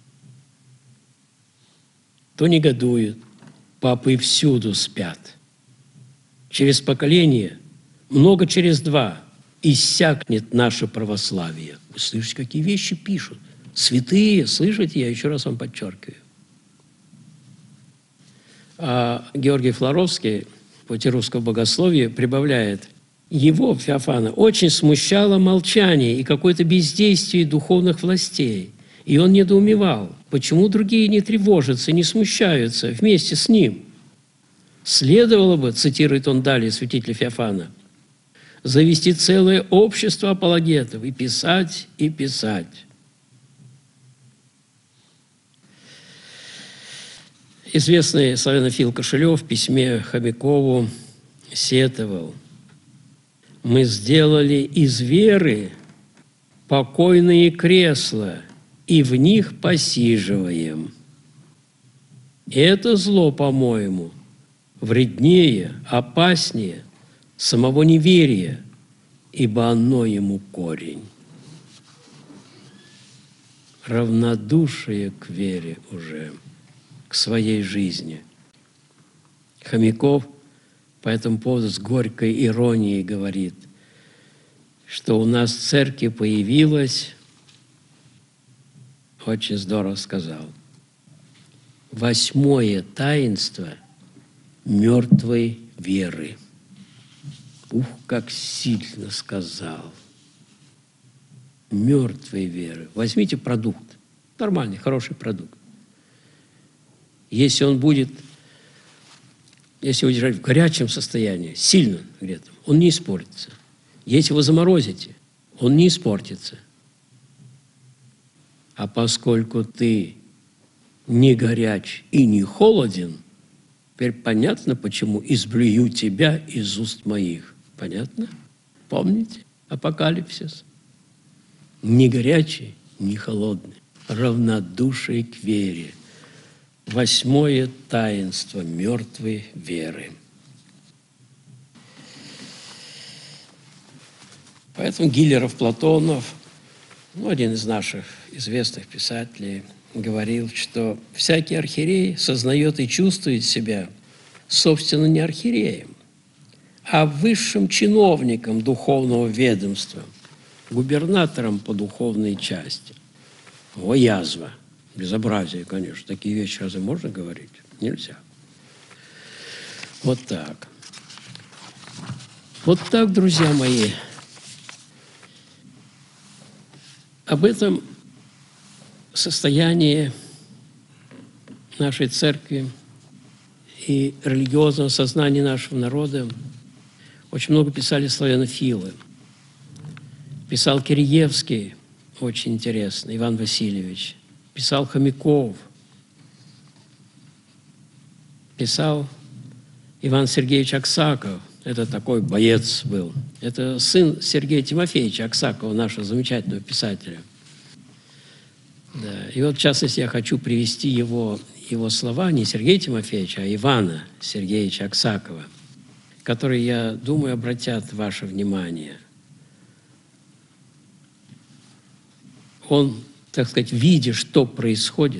то негодует, папы всюду спят. Через поколение, много через два, иссякнет наше православие. Вы слышите, какие вещи пишут? Святые, слышите, я еще раз вам подчеркиваю. А Георгий Флоровский, в пути русского богословия, прибавляет: его, Феофана, очень смущало молчание и какое-то бездействие духовных властей. И он недоумевал, почему другие не тревожатся, не смущаются вместе с ним. Следовало бы, цитирует он далее святителя Феофана, завести целое общество апологетов и писать, и писать. Известный славянофил Кошелев в письме Хомякову сетовал: «Мы сделали из веры покойные кресла, и в них посиживаем. И это зло, по-моему, вреднее, опаснее самого неверия, ибо оно ему корень». Равнодушие к вере уже, к своей жизни. Хомяков по этому поводу с горькой иронией говорит, что у нас в церкви появилось, очень здорово сказал, восьмое таинство мертвой веры. Ух, как сильно сказал. Мертвой веры. Возьмите продукт, нормальный, хороший продукт. Если он будет, если его держать в горячем состоянии, сильно нагретом, он не испортится. Если его заморозите, он не испортится. А поскольку ты не горяч и не холоден, теперь понятно, почему изблюю тебя из уст моих. Понятно? Помните? Апокалипсис. Не горячий, не холодный. Равнодушие к вере. Восьмое таинство мертвой веры. Поэтому Гиллеров, Платонов, ну, один из наших известных писателей, говорил, что всякий архиерей сознает и чувствует себя, собственно, не архиереем, а высшим чиновником духовного ведомства, губернатором по духовной части. О, язва! Безобразие, конечно. Такие вещи разве можно говорить? Нельзя. Вот так. Вот так, друзья мои. Об этом состоянии нашей церкви и религиозного сознания нашего народа очень много писали славянофилы. Писал Киреевский, очень интересно, Иван Васильевич. Писал Хомяков. Писал Иван Сергеевич Аксаков. Это такой боец был. Это сын Сергея Тимофеевича Аксакова, нашего замечательного писателя. Да. И вот, в частности, я хочу привести его, его слова, не Сергея Тимофеевича, а Ивана Сергеевича Аксакова, которые, я думаю, обратят ваше внимание. Он, так сказать, видя, что происходит,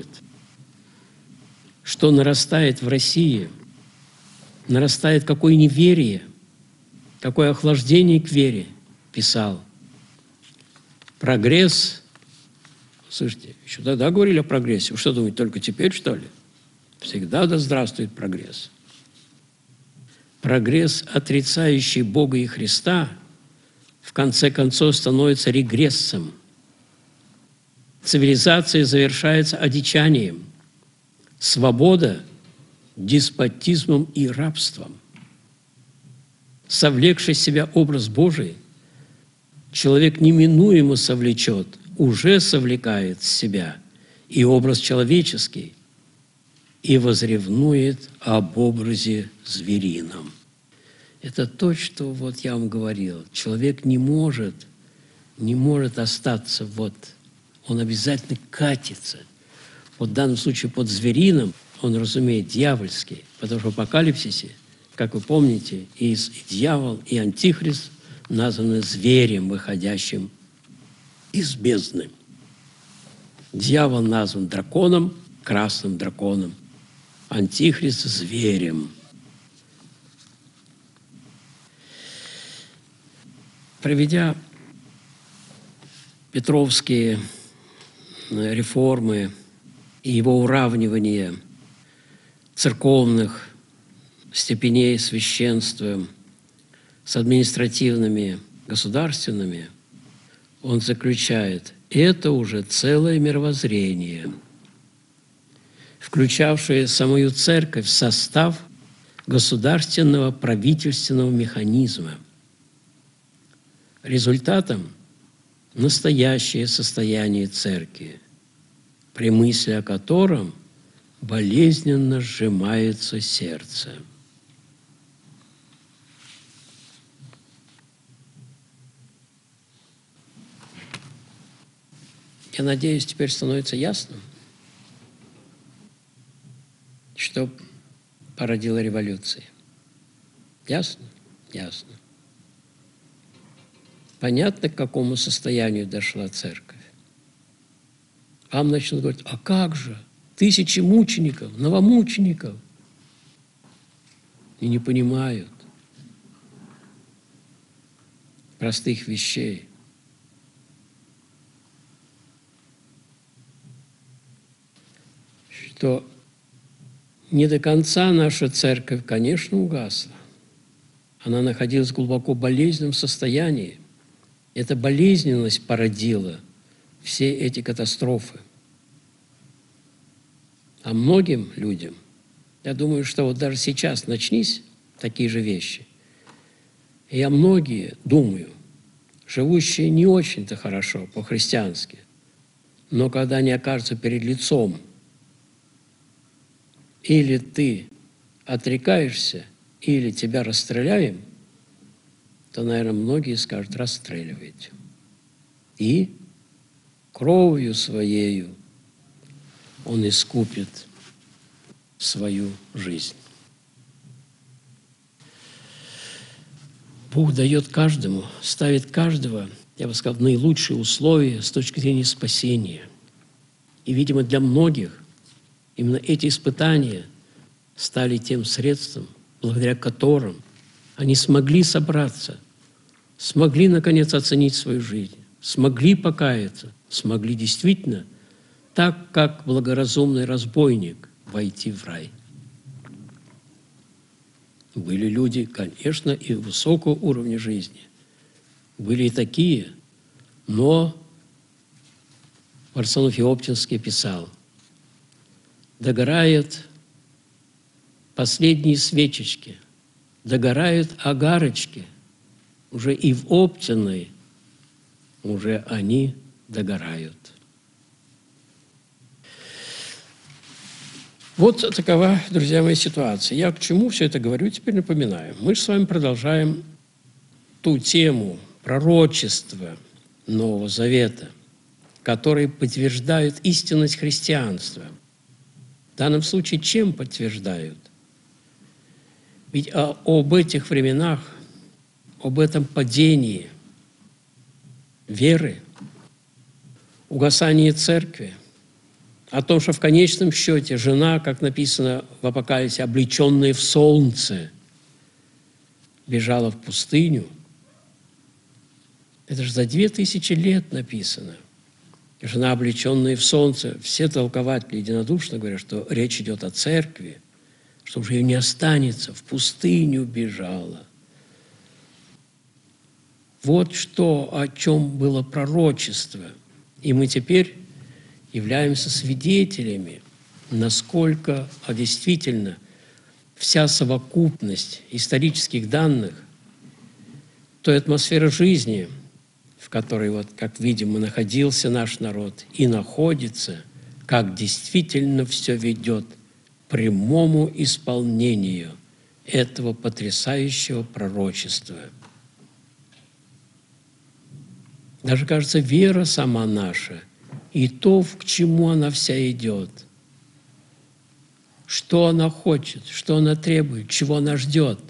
что нарастает в России, нарастает какое неверие, какое охлаждение к вере, писал. Прогресс, слышите, еще тогда говорили о прогрессе. Вы что думаете, только теперь, что ли? Всегда да здравствует прогресс. Прогресс, отрицающий Бога и Христа, в конце концов становится регрессом. Цивилизация завершается одичанием. Свобода – деспотизмом и рабством. Совлекший в себя образ Божий, человек неминуемо совлечет, уже совлекает с себя и образ человеческий, и возревнует об образе зверином. Это то, что вот я вам говорил. Человек не может, не может остаться вот, он обязательно катится. Вот в данном случае под зверином он разумеет дьявольский, потому что в Апокалипсисе, как вы помните, и дьявол, и антихрист названы зверем, выходящим из бездны. Дьявол назван драконом, красным драконом, антихрист – зверем. Проведя петровские реформы и его уравнивание церковных степеней священства с административными, государственными, он заключает, это уже целое мировоззрение, включавшее самую церковь в состав государственного правительственного механизма. Результатом – настоящее состояние церкви, при мысли о котором болезненно сжимается сердце. Я надеюсь, теперь становится ясным, что породило революции. Ясно? Ясно. Понятно, к какому состоянию дошла церковь. Вам начнут говорить, а как же? Тысячи мучеников, новомучеников. и не понимают простых вещей. Что не до конца наша церковь, конечно, угасла. Она находилась в глубоко болезненном состоянии. Эта болезненность породила все эти катастрофы. А многим людям, я думаю, что вот даже сейчас начнись такие же вещи, я многие думаю, живущие не очень-то хорошо по-христиански, но когда они окажутся перед лицом, или ты отрекаешься, или тебя расстреляем, то, наверное, многие скажут: расстреливайте. И кровью своею он искупит свою жизнь. Бог дает каждому, ставит каждого, я бы сказал, в наилучшие условия с точки зрения спасения. И, видимо, для многих именно эти испытания стали тем средством, благодаря которым они смогли собраться, смогли, наконец, оценить свою жизнь, смогли покаяться, смогли действительно, так как благоразумный разбойник, войти в рай. Были люди, конечно, и высокого уровня жизни. Были и такие, но Варсонофий Оптинский писал: догорают последние свечечки, догорают огарочки, уже и в Оптиной уже они догорают. Вот такова, друзья мои, ситуация. Я к чему все это говорю, теперь напоминаю. Мы же с вами продолжаем ту тему пророчества Нового Завета, которые подтверждают истинность христианства. В данном случае чем подтверждают? Ведь об этих временах, об этом падении веры, угасании церкви, о том, что в конечном счете жена, как написано в Апокалипсисе, облеченная в солнце, бежала в пустыню. Это же за две тысячи лет написано. Жена, облеченная в солнце. Все толкователи единодушно говорят, что речь идет о церкви, что уже ее не останется, в пустыню бежала. Вот что, о чем было пророчество. И мы теперь являемся свидетелями, насколько а действительно вся совокупность исторических данных, той атмосферы жизни, в которой, вот, как видим, и находился наш народ, и находится, как действительно все ведет к прямому исполнению этого потрясающего пророчества. Даже, кажется, вера сама наша, и то, к чему она вся идет, что она хочет, что она требует, чего она ждет.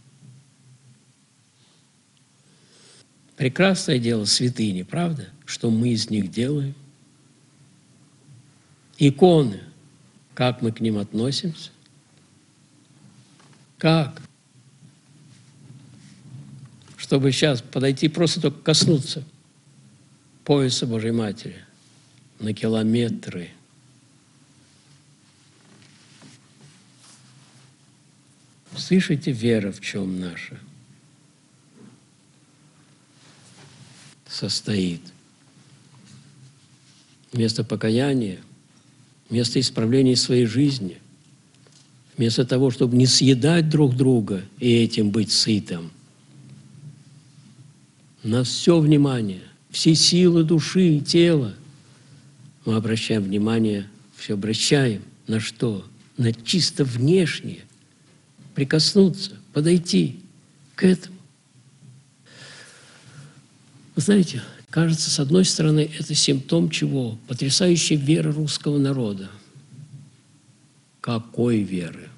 Прекрасное дело святыни, правда? Что мы из них делаем? Иконы, как мы к ним относимся? Как? Чтобы сейчас подойти, просто только коснуться пояса Божьей Матери на километры. Слышите, вера в чем наша состоит? Вместо покаяния, вместо исправления своей жизни, вместо того, чтобы не съедать друг друга и этим быть сытым, на все внимание, все силы души и тела мы обращаем внимание, все обращаем на что? На чисто внешнее. Прикоснуться, подойти к этому. Вы знаете, кажется, с одной стороны, это симптом чего? Потрясающей веры русского народа. Какой веры?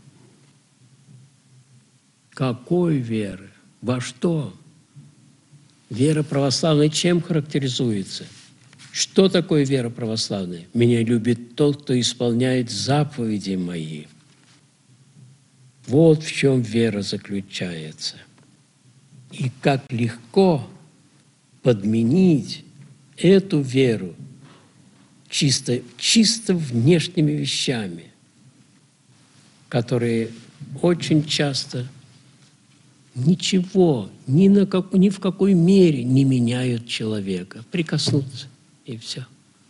Какой веры? Во что? Вера православная чем характеризуется? Что такое вера православная? Меня любит тот, кто исполняет заповеди мои. Вот в чем вера заключается. И как легко подменить эту веру чисто, чисто внешними вещами, которые очень часто ничего, ни, на как, ни в какой мере не меняют человека. Прикоснуться, и все.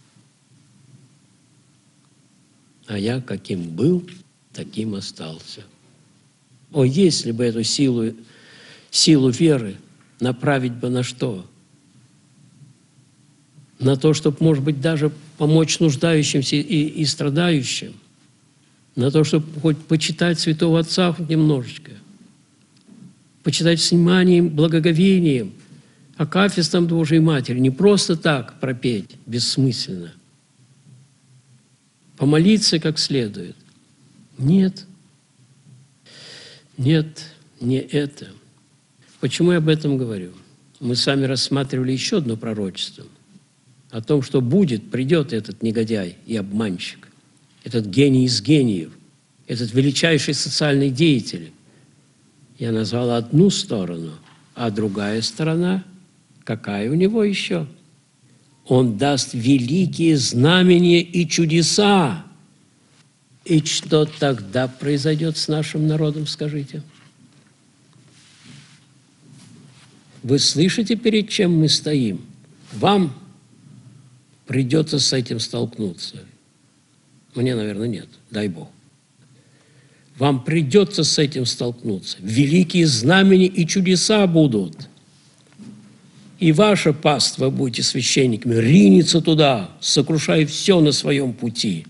А я каким был, таким остался. О, если бы эту силу, силу веры направить бы на что? На то, чтобы, может быть, даже помочь нуждающимся и, и страдающим. На то, чтобы хоть почитать Святого Отца хоть немножечко. Почитать с вниманием, благоговением, акафистом Божией Матери. Не просто так пропеть бессмысленно. Помолиться как следует. Нет. Нет, не это. Почему я об этом говорю? Мы с вами рассматривали еще одно пророчество о том, что будет, придет этот негодяй и обманщик, этот гений из гениев, этот величайший социальный деятель. Я назвал одну сторону, а другая сторона, какая у него еще? Он даст великие знамения и чудеса. И что тогда произойдет с нашим народом, скажите? Вы слышите, перед чем мы стоим? Вам придется с этим столкнуться. Мне, наверное, нет, дай Бог. Вам придется с этим столкнуться. Великие знамения и чудеса будут. И ваше паство, будете священниками, ринется туда, сокрушая все на своем пути.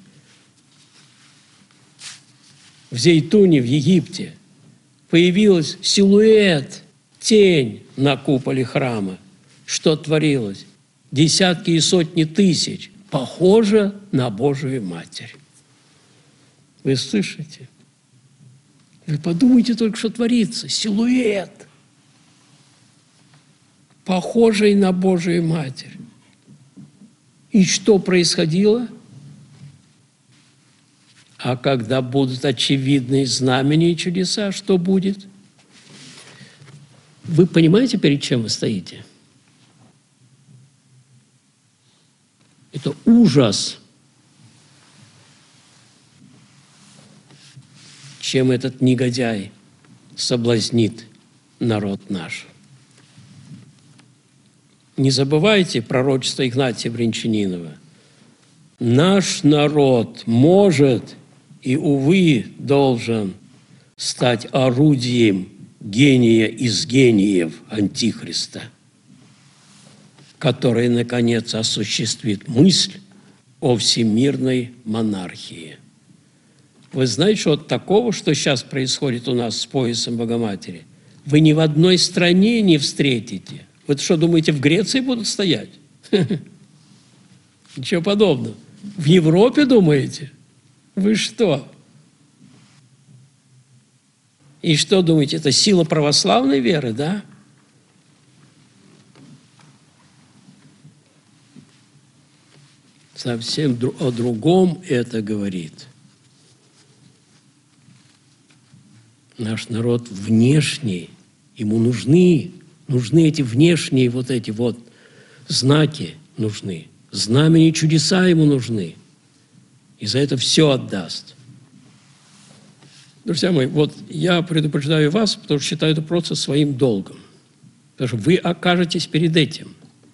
В Зейтуне, в Египте, появился силуэт, тень на куполе храма. Что творилось? Десятки и сотни тысяч. Похоже на Божию Матерь. Вы слышите? Вы подумайте только, что творится. Силуэт, похожий на Божию Матерь. И что происходило? А когда будут очевидные знамения и чудеса, что будет? Вы понимаете, перед чем вы стоите? Это ужас, чем этот негодяй соблазнит народ наш. Не забывайте пророчество Игнатия Брянчанинова. Наш народ может и, увы, должен стать орудием гения из гениев Антихриста, который, наконец, осуществит мысль о всемирной монархии. Вы знаете, что от такого, что сейчас происходит у нас с поясом Богоматери, вы ни в одной стране не встретите. Вы что, думаете, в Греции будут стоять? Ничего подобного. В Европе, думаете? Вы что? И что думаете, это сила православной веры, да? Совсем о другом это говорит. Наш народ внешний, ему нужны, нужны эти внешние вот эти вот знаки нужны, знамения и чудеса ему нужны. И за это все отдаст. Друзья мои, вот я предупреждаю вас, потому что считаю это просто своим долгом. Потому что вы окажетесь перед этим.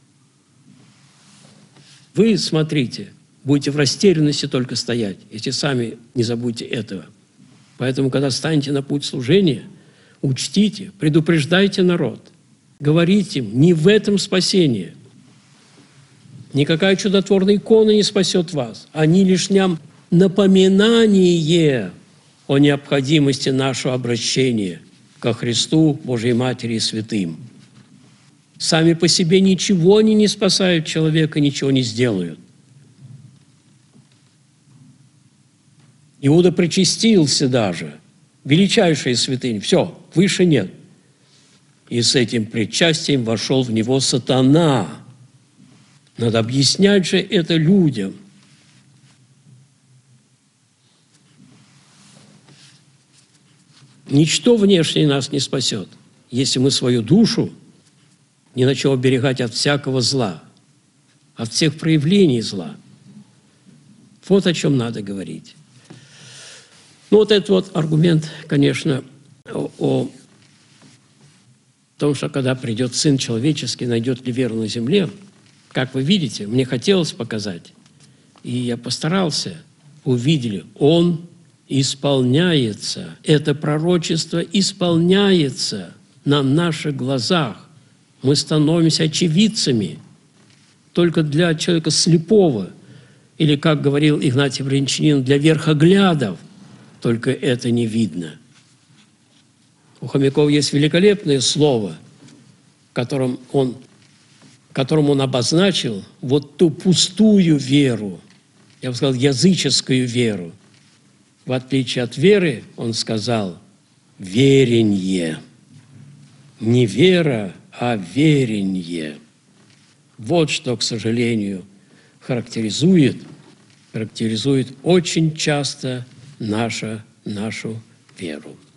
Вы, смотрите, будете в растерянности только стоять, если сами не забудете этого. Поэтому, когда станете на путь служения, учтите, предупреждайте народ. Говорите им, не в этом спасение. Никакая чудотворная икона не спасет вас. Они лишь нам напоминание о необходимости нашего обращения ко Христу, Божьей Матери и святым. Сами по себе ничего они не спасают человека, ничего не сделают. Иуда причастился даже, величайшая святыня, все, выше нет. И с этим причастием вошел в него сатана. Надо объяснять же это людям. Ничто внешнее нас не спасет, если мы свою душу не начнем оберегать от всякого зла, от всех проявлений зла. Вот о чем надо говорить. Ну, вот этот вот аргумент, конечно, о, о том, что когда придет Сын Человеческий, найдет ли веру на земле, как вы видите, мне хотелось показать, и я постарался, увидели, Он исполняется, это пророчество исполняется на наших глазах. Мы становимся очевидцами. Только для человека слепого, или, как говорил Игнатий Брянчанин, для верхоглядов, только это не видно. У Хомякова есть великолепное слово, которым он, которым он обозначил вот ту пустую веру, я бы сказал, языческую веру. В отличие от веры, он сказал, веренье. Не вера, а веренье. Вот что, к сожалению, характеризует, характеризует очень часто наша, нашу веру.